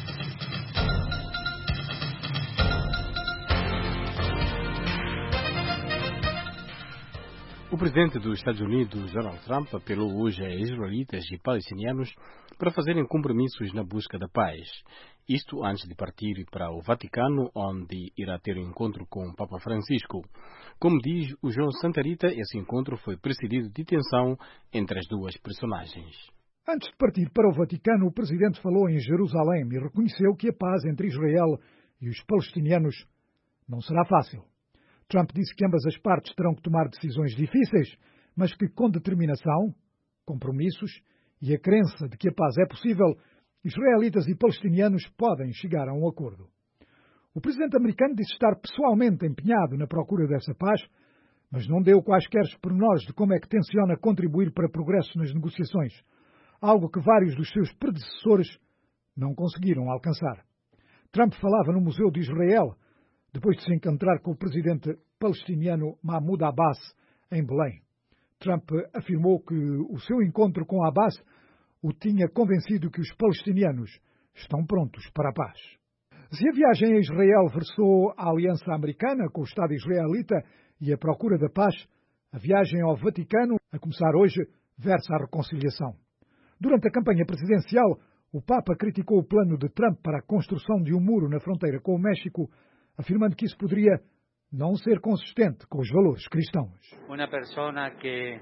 O presidente dos Estados Unidos, Donald Trump, apelou hoje a israelitas e palestinianos para fazerem compromissos na busca da paz. Isto antes de partir para o Vaticano, onde irá ter um encontro com o Papa Francisco. Como diz o João Santarita, esse encontro foi precedido de tensão entre as duas personagens. Antes de partir para o Vaticano, o presidente falou em Jerusalém e reconheceu que a paz entre Israel e os palestinianos não será fácil. Trump disse que ambas as partes terão que tomar decisões difíceis, mas que com determinação, compromissos e a crença de que a paz é possível, israelitas e palestinianos podem chegar a um acordo. O presidente americano disse estar pessoalmente empenhado na procura dessa paz, mas não deu quaisquer pormenores de como é que tenciona contribuir para progresso nas negociações, algo que vários dos seus predecessores não conseguiram alcançar. Trump falava no Museu de Israel, depois de se encontrar com o presidente palestiniano Mahmoud Abbas, em Belém. Trump afirmou que o seu encontro com Abbas o tinha convencido que os palestinianos estão prontos para a paz. Se a viagem a Israel versou a aliança americana com o Estado israelita e a procura da paz, a viagem ao Vaticano, a começar hoje, versa a reconciliação. Durante a campanha presidencial, o Papa criticou o plano de Trump para a construção de um muro na fronteira com o México, afirmando que isso poderia não ser consistente com os valores cristãos. Uma pessoa que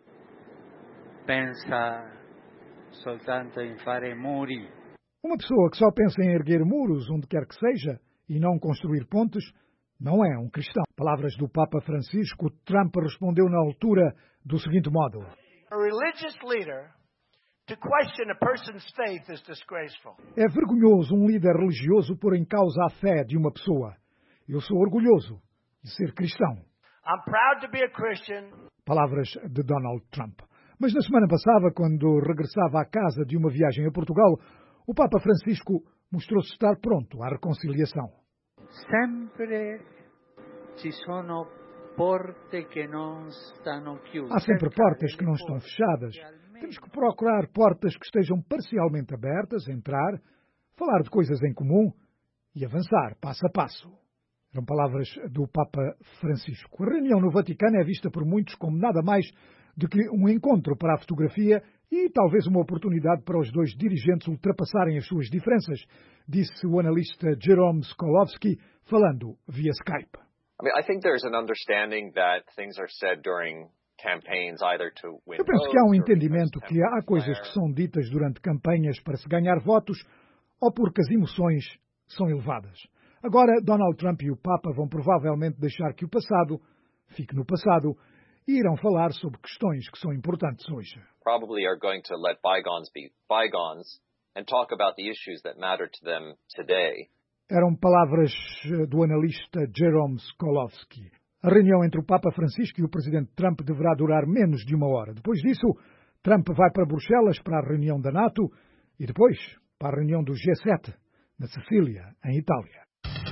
pensa soltanto em fare muri. Uma pessoa que só pensa em erguer muros onde quer que seja e não construir pontes não é um cristão. Palavras do Papa Francisco. Trump respondeu na altura do seguinte modo: A religious leader to question a person's faith is disgraceful. É vergonhoso um líder religioso pôr em causa a fé de uma pessoa. Eu sou orgulhoso de ser cristão. I'm proud to be a Christian. Palavras de Donald Trump. Mas na semana passada, quando regressava à casa de uma viagem a Portugal, o Papa Francisco mostrou-se estar pronto à reconciliação. Sempre ci sono porte que non stanno chiuse. Há sempre portas que não estão fechadas. Temos que procurar portas que estejam parcialmente abertas, entrar, falar de coisas em comum e avançar passo a passo. Eram palavras do Papa Francisco. A reunião no Vaticano é vista por muitos como nada mais do que um encontro para a fotografia e talvez uma oportunidade para os dois dirigentes ultrapassarem as suas diferenças, disse o analista Jerome Skolovsky, falando via Skype. I think there's an understanding that things are said during campaigns either to win. Eu penso que há um entendimento que há coisas que são ditas durante campanhas para se ganhar votos ou porque as emoções são elevadas. Agora, Donald Trump e o Papa vão provavelmente deixar que o passado fique no passado e irão falar sobre questões que são importantes hoje. Probably are going to let bygones be bygones and talk about the issues that matter to them today. Eram palavras do analista Jerome Skolovsky. A reunião entre o Papa Francisco e o presidente Trump deverá durar menos de uma hora. Depois disso, Trump vai para Bruxelas para a reunião da NATO e depois para a reunião do G7 na Sicília, em Itália.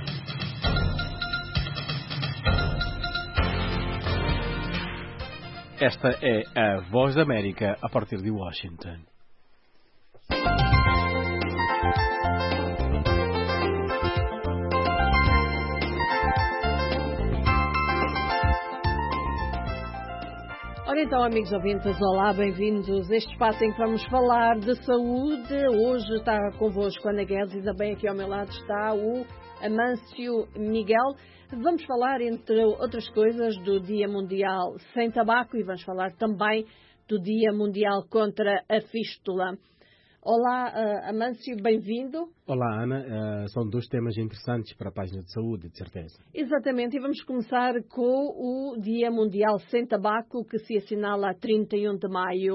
Esta é a Voz da América a partir de Washington. Ora então, amigos ouvintes, olá, bem-vindos a este espaço em que vamos falar de saúde. Hoje está convosco a Ana Guedes e também aqui ao meu lado está o Amâncio Miguel. Vamos falar, entre outras coisas, do Dia Mundial Sem Tabaco e vamos falar também do Dia Mundial contra a Fístula. Olá, Amâncio, bem-vindo. Olá, Ana. São dois temas interessantes para a página de saúde, de certeza. Exatamente, e vamos começar com o Dia Mundial Sem Tabaco, que se assinala a 31 de maio.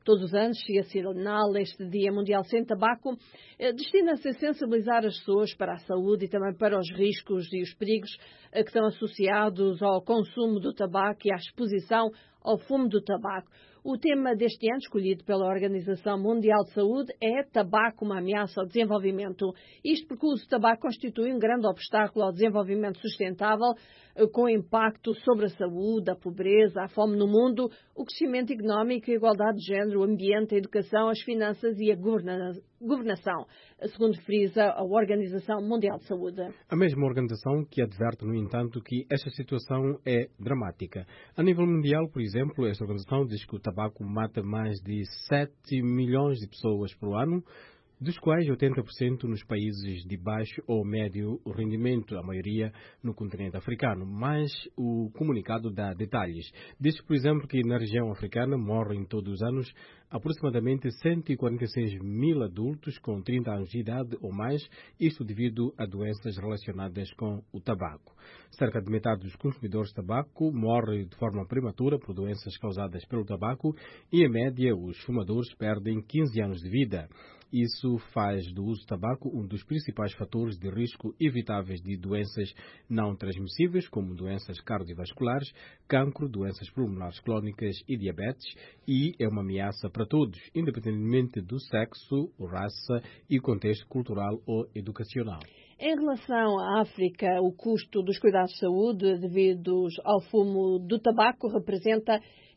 Todos os anos se assinala este Dia Mundial Sem Tabaco. Destina-se a sensibilizar as pessoas para a saúde e também para os riscos e os perigos que estão associados ao consumo do tabaco e à exposição ao fumo do tabaco. O tema deste ano, escolhido pela Organização Mundial de Saúde, é Tabaco, uma ameaça ao desenvolvimento. Isto porque o uso do tabaco constitui um grande obstáculo ao desenvolvimento sustentável, com impacto sobre a saúde, a pobreza, a fome no mundo, o crescimento económico, a igualdade de género, o ambiente, a educação, as finanças e a governação, segundo frisa a Organização Mundial de Saúde. A mesma organização que adverte, no entanto, que esta situação é dramática. A nível mundial, por exemplo, esta organização diz que o tabaco mata mais de 7 milhões de pessoas por ano, dos quais 80% nos países de baixo ou médio rendimento, a maioria no continente africano. Mas o comunicado dá detalhes. Diz, por exemplo, que na região africana morrem todos os anos aproximadamente 146 mil adultos com 30 anos de idade ou mais, isto devido a doenças relacionadas com o tabaco. Cerca de metade dos consumidores de tabaco morre de forma prematura por doenças causadas pelo tabaco e, em média, os fumadores perdem 15 anos de vida. Isso faz do uso de tabaco um dos principais fatores de risco evitáveis de doenças não transmissíveis, como doenças cardiovasculares, cancro, doenças pulmonares crónicas e diabetes, e é uma ameaça para todos, independentemente do sexo, raça e contexto cultural ou educacional. Em relação à África, o custo dos cuidados de saúde devidos ao fumo do tabaco representa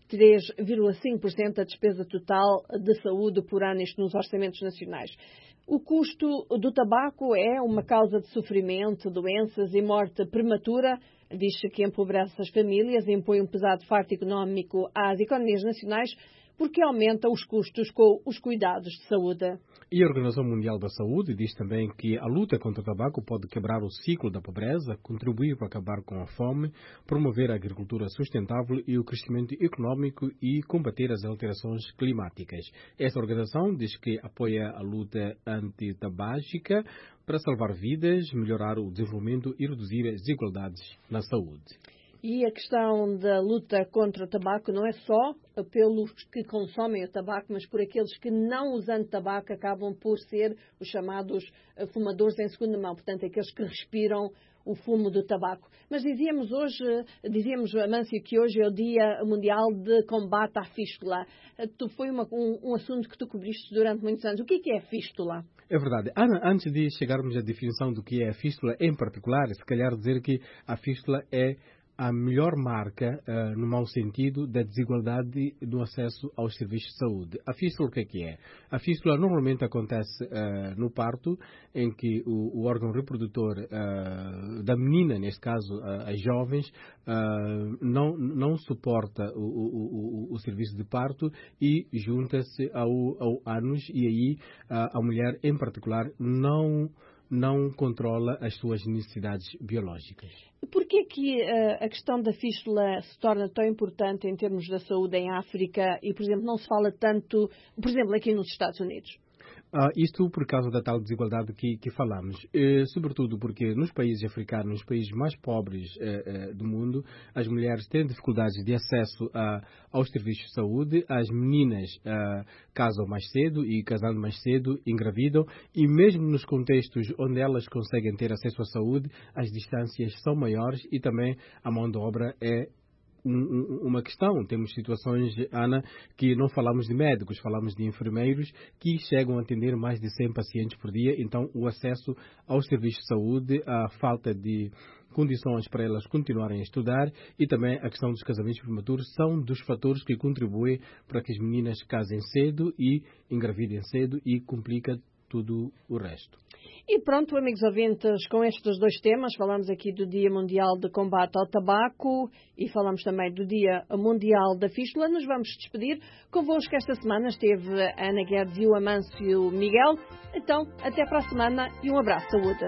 3,5% da despesa total de saúde por ano, isto nos orçamentos nacionais. O custo do tabaco é uma causa de sofrimento, doenças e morte prematura. Diz-se que empobrece as famílias e impõe um pesado fardo económico às economias nacionais, porque aumenta os custos com os cuidados de saúde. E a Organização Mundial da Saúde diz também que a luta contra o tabaco pode quebrar o ciclo da pobreza, contribuir para acabar com a fome, promover a agricultura sustentável e o crescimento económico e combater as alterações climáticas. Esta organização diz que apoia a luta antitabágica para salvar vidas, melhorar o desenvolvimento e reduzir as desigualdades na saúde. E a questão da luta contra o tabaco não é só pelos que consomem o tabaco, mas por aqueles que, não usando tabaco, acabam por ser os chamados fumadores em segunda mão, portanto, aqueles que respiram o fumo do tabaco. Mas dizíamos, Amâncio, que hoje é o Dia Mundial de Combate à Fístula. Foi um assunto que tu cobriste durante muitos anos. O que é a fístula? É verdade. Ana, antes de chegarmos à definição do que é a fístula em particular, se calhar dizer que a fístula é a melhor marca, no mau sentido, da desigualdade no acesso aos serviços de saúde. A fístula, o que é? A fístula normalmente acontece no parto, em que o órgão reprodutor da menina, neste caso as jovens, não suporta o serviço de parto e junta-se ao ânus, e aí a mulher, em particular, não controla as suas necessidades biológicas. Por que a questão da fístula se torna tão importante em termos da saúde em África e, por exemplo, não se fala tanto, por exemplo, aqui nos Estados Unidos? Isto por causa da tal desigualdade que falamos. Sobretudo porque nos países africanos, nos países mais pobres do mundo, as mulheres têm dificuldades de acesso aos serviços de saúde, as meninas casam mais cedo e, casando mais cedo, engravidam, e mesmo nos contextos onde elas conseguem ter acesso à saúde, as distâncias são maiores e também a mão de obra é uma questão. Temos situações, Ana, que não falamos de médicos, falamos de enfermeiros que chegam a atender mais de 100 pacientes por dia. Então, o acesso aos serviços de saúde, a falta de condições para elas continuarem a estudar e também a questão dos casamentos prematuros são dos fatores que contribuem para que as meninas casem cedo e engravidem cedo, e complica tudo o resto. E pronto, amigos ouvintes, com estes dois temas, falamos aqui do Dia Mundial de Combate ao Tabaco e falamos também do Dia Mundial da Fístula. Nos vamos despedir. Convosco esta semana esteve a Ana Guedes e o Amâncio Miguel. Então, até para a semana e um abraço, saúde.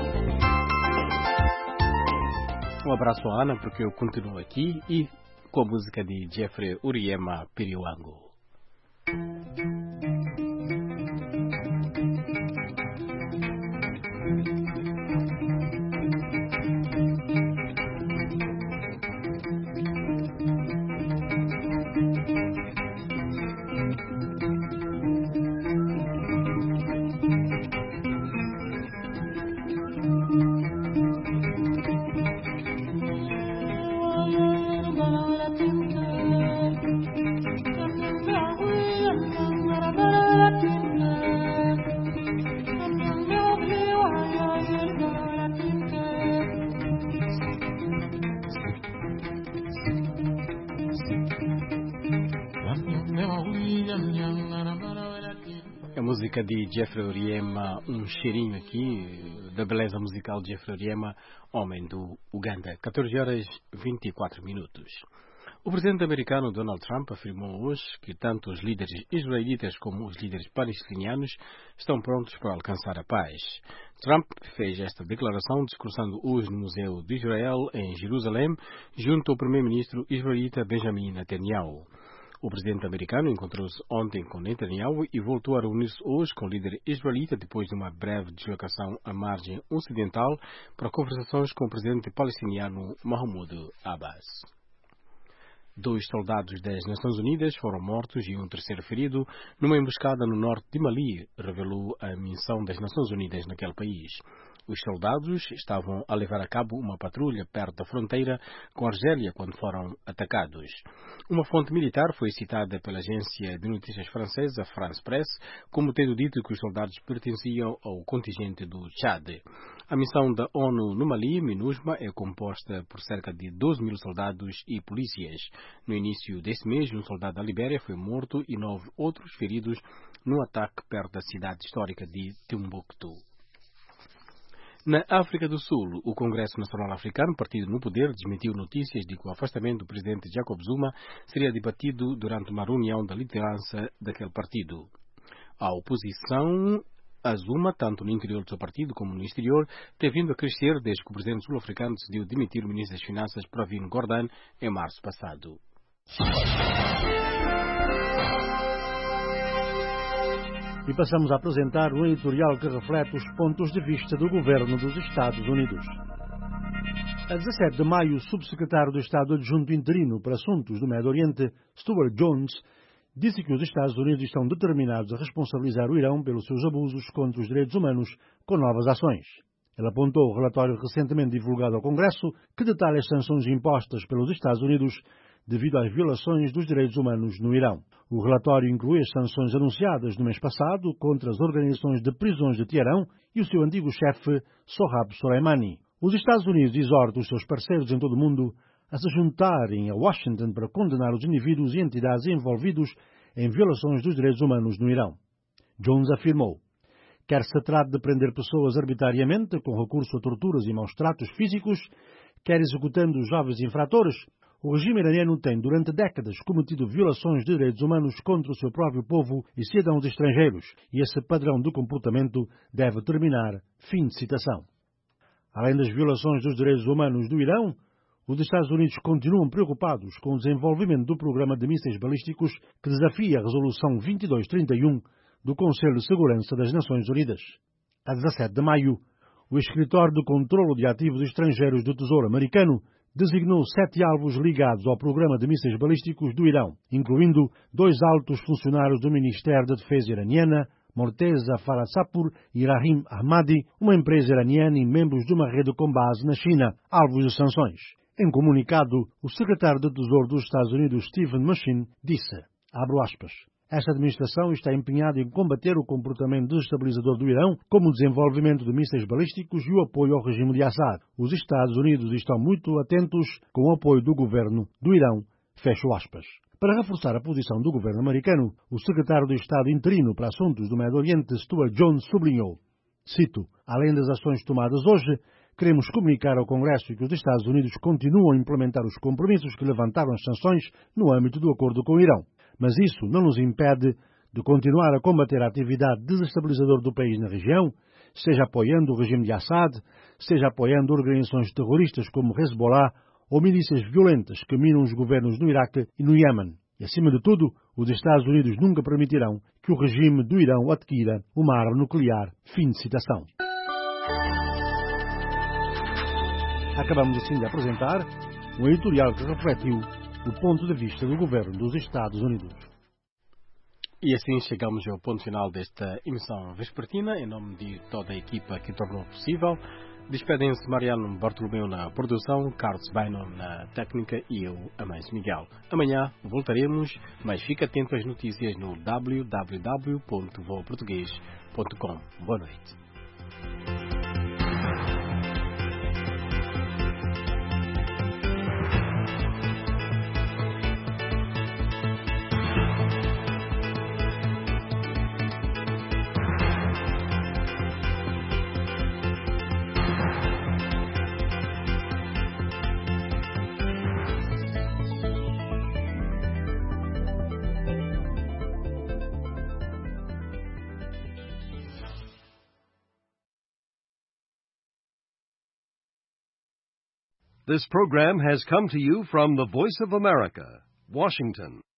Um abraço à Ana, porque eu continuo aqui, e com a música de Jeffrey Uriema Piriwango. música de Jeffrey Oriema, um cheirinho aqui da beleza musical de Jeffrey Oriema, homem do Uganda. 14 horas 24 minutos. O presidente americano Donald Trump afirmou hoje que tanto os líderes israelitas como os líderes palestinianos estão prontos para alcançar a paz. Trump fez esta declaração discursando hoje no Museu de Israel, em Jerusalém, junto ao primeiro-ministro israelita Benjamin Netanyahu. O presidente americano encontrou-se ontem com Netanyahu e voltou a reunir-se hoje com o líder israelita depois de uma breve deslocação à margem ocidental para conversações com o presidente palestiniano Mahmoud Abbas. 2 soldados das Nações Unidas foram mortos e um terceiro ferido numa emboscada no norte de Mali, revelou a missão das Nações Unidas naquele país. Os soldados estavam a levar a cabo uma patrulha perto da fronteira com a Argélia quando foram atacados. Uma fonte militar foi citada pela agência de notícias francesa France Press como tendo dito que os soldados pertenciam ao contingente do Tchad. A missão da ONU no Mali, MINUSMA, é composta por cerca de 12 mil soldados e polícias. No início desse mês, um soldado da Libéria foi morto e 9 outros feridos num ataque perto da cidade histórica de Timbuktu. Na África do Sul, o Congresso Nacional Africano, partido no poder, desmentiu notícias de que o afastamento do presidente Jacob Zuma seria debatido durante uma reunião da liderança daquele partido. A oposição a Zuma, tanto no interior do seu partido como no exterior, tem vindo a crescer desde que o presidente sul-africano decidiu demitir o ministro das Finanças, Pravin Gordhan, em março passado. E passamos a apresentar um editorial que reflete os pontos de vista do governo dos Estados Unidos. A 17 de maio, o subsecretário do Estado adjunto interino para assuntos do Médio Oriente, Stuart Jones, disse que os Estados Unidos estão determinados a responsabilizar o Irão pelos seus abusos contra os direitos humanos com novas ações. Ele apontou o relatório recentemente divulgado ao Congresso que detalha as sanções impostas pelos Estados Unidos devido às violações dos direitos humanos no Irão. O relatório inclui as sanções anunciadas no mês passado contra as organizações de prisões de Teherão e o seu antigo chefe, Sohrab Soleimani. Os Estados Unidos exortam os seus parceiros em todo o mundo a se juntarem a Washington para condenar os indivíduos e entidades envolvidos em violações dos direitos humanos no Irão. Jones afirmou: quer se trate de prender pessoas arbitrariamente com recurso a torturas e maus tratos físicos, quer executando os jovens infratores, o regime iraniano tem, durante décadas, cometido violações de direitos humanos contra o seu próprio povo e cidadãos estrangeiros, e esse padrão de comportamento deve terminar. Fim de citação. Além das violações dos direitos humanos do Irão, os Estados Unidos continuam preocupados com o desenvolvimento do programa de mísseis balísticos que desafia a Resolução 2231 do Conselho de Segurança das Nações Unidas. A 17 de maio, o Escritório de Controlo de Ativos Estrangeiros do Tesouro americano designou 7 alvos ligados ao programa de mísseis balísticos do Irão, incluindo 2 altos funcionários do Ministério da Defesa iraniana, Morteza Farasapur e Rahim Ahmadi, uma empresa iraniana e membros de uma rede com base na China, alvos de sanções. Em comunicado, o secretário de Tesouro dos Estados Unidos, Stephen Mnuchin, disse, abro aspas, esta administração está empenhada em combater o comportamento desestabilizador do Irão, como o desenvolvimento de mísseis balísticos e o apoio ao regime de Assad. Os Estados Unidos estão muito atentos com o apoio do governo do Irão. Fecho aspas. Para reforçar a posição do governo americano, o secretário de Estado interino para assuntos do Médio Oriente, Stuart Jones, sublinhou, cito, além das ações tomadas hoje, queremos comunicar ao Congresso que os Estados Unidos continuam a implementar os compromissos que levantaram as sanções no âmbito do acordo com o Irão. Mas isso não nos impede de continuar a combater a atividade desestabilizadora do país na região, seja apoiando o regime de Assad, seja apoiando organizações terroristas como Hezbollah ou milícias violentas que minam os governos no Iraque e no Iêmen. E, acima de tudo, os Estados Unidos nunca permitirão que o regime do Irão adquira uma arma nuclear. Fim de citação. Acabamos assim de apresentar um editorial que refletiu do ponto de vista do governo dos Estados Unidos. E assim chegamos ao ponto final desta emissão vespertina. Em nome de toda a equipa que tornou possível, despedem-se Mariano Bartolomeu na produção, Carlos Bainon na técnica e eu, Amâncio Miguel. Amanhã voltaremos, mas fique atento às notícias no www.voaportugues.com. Boa noite. This program has come to you from the Voice of America, Washington.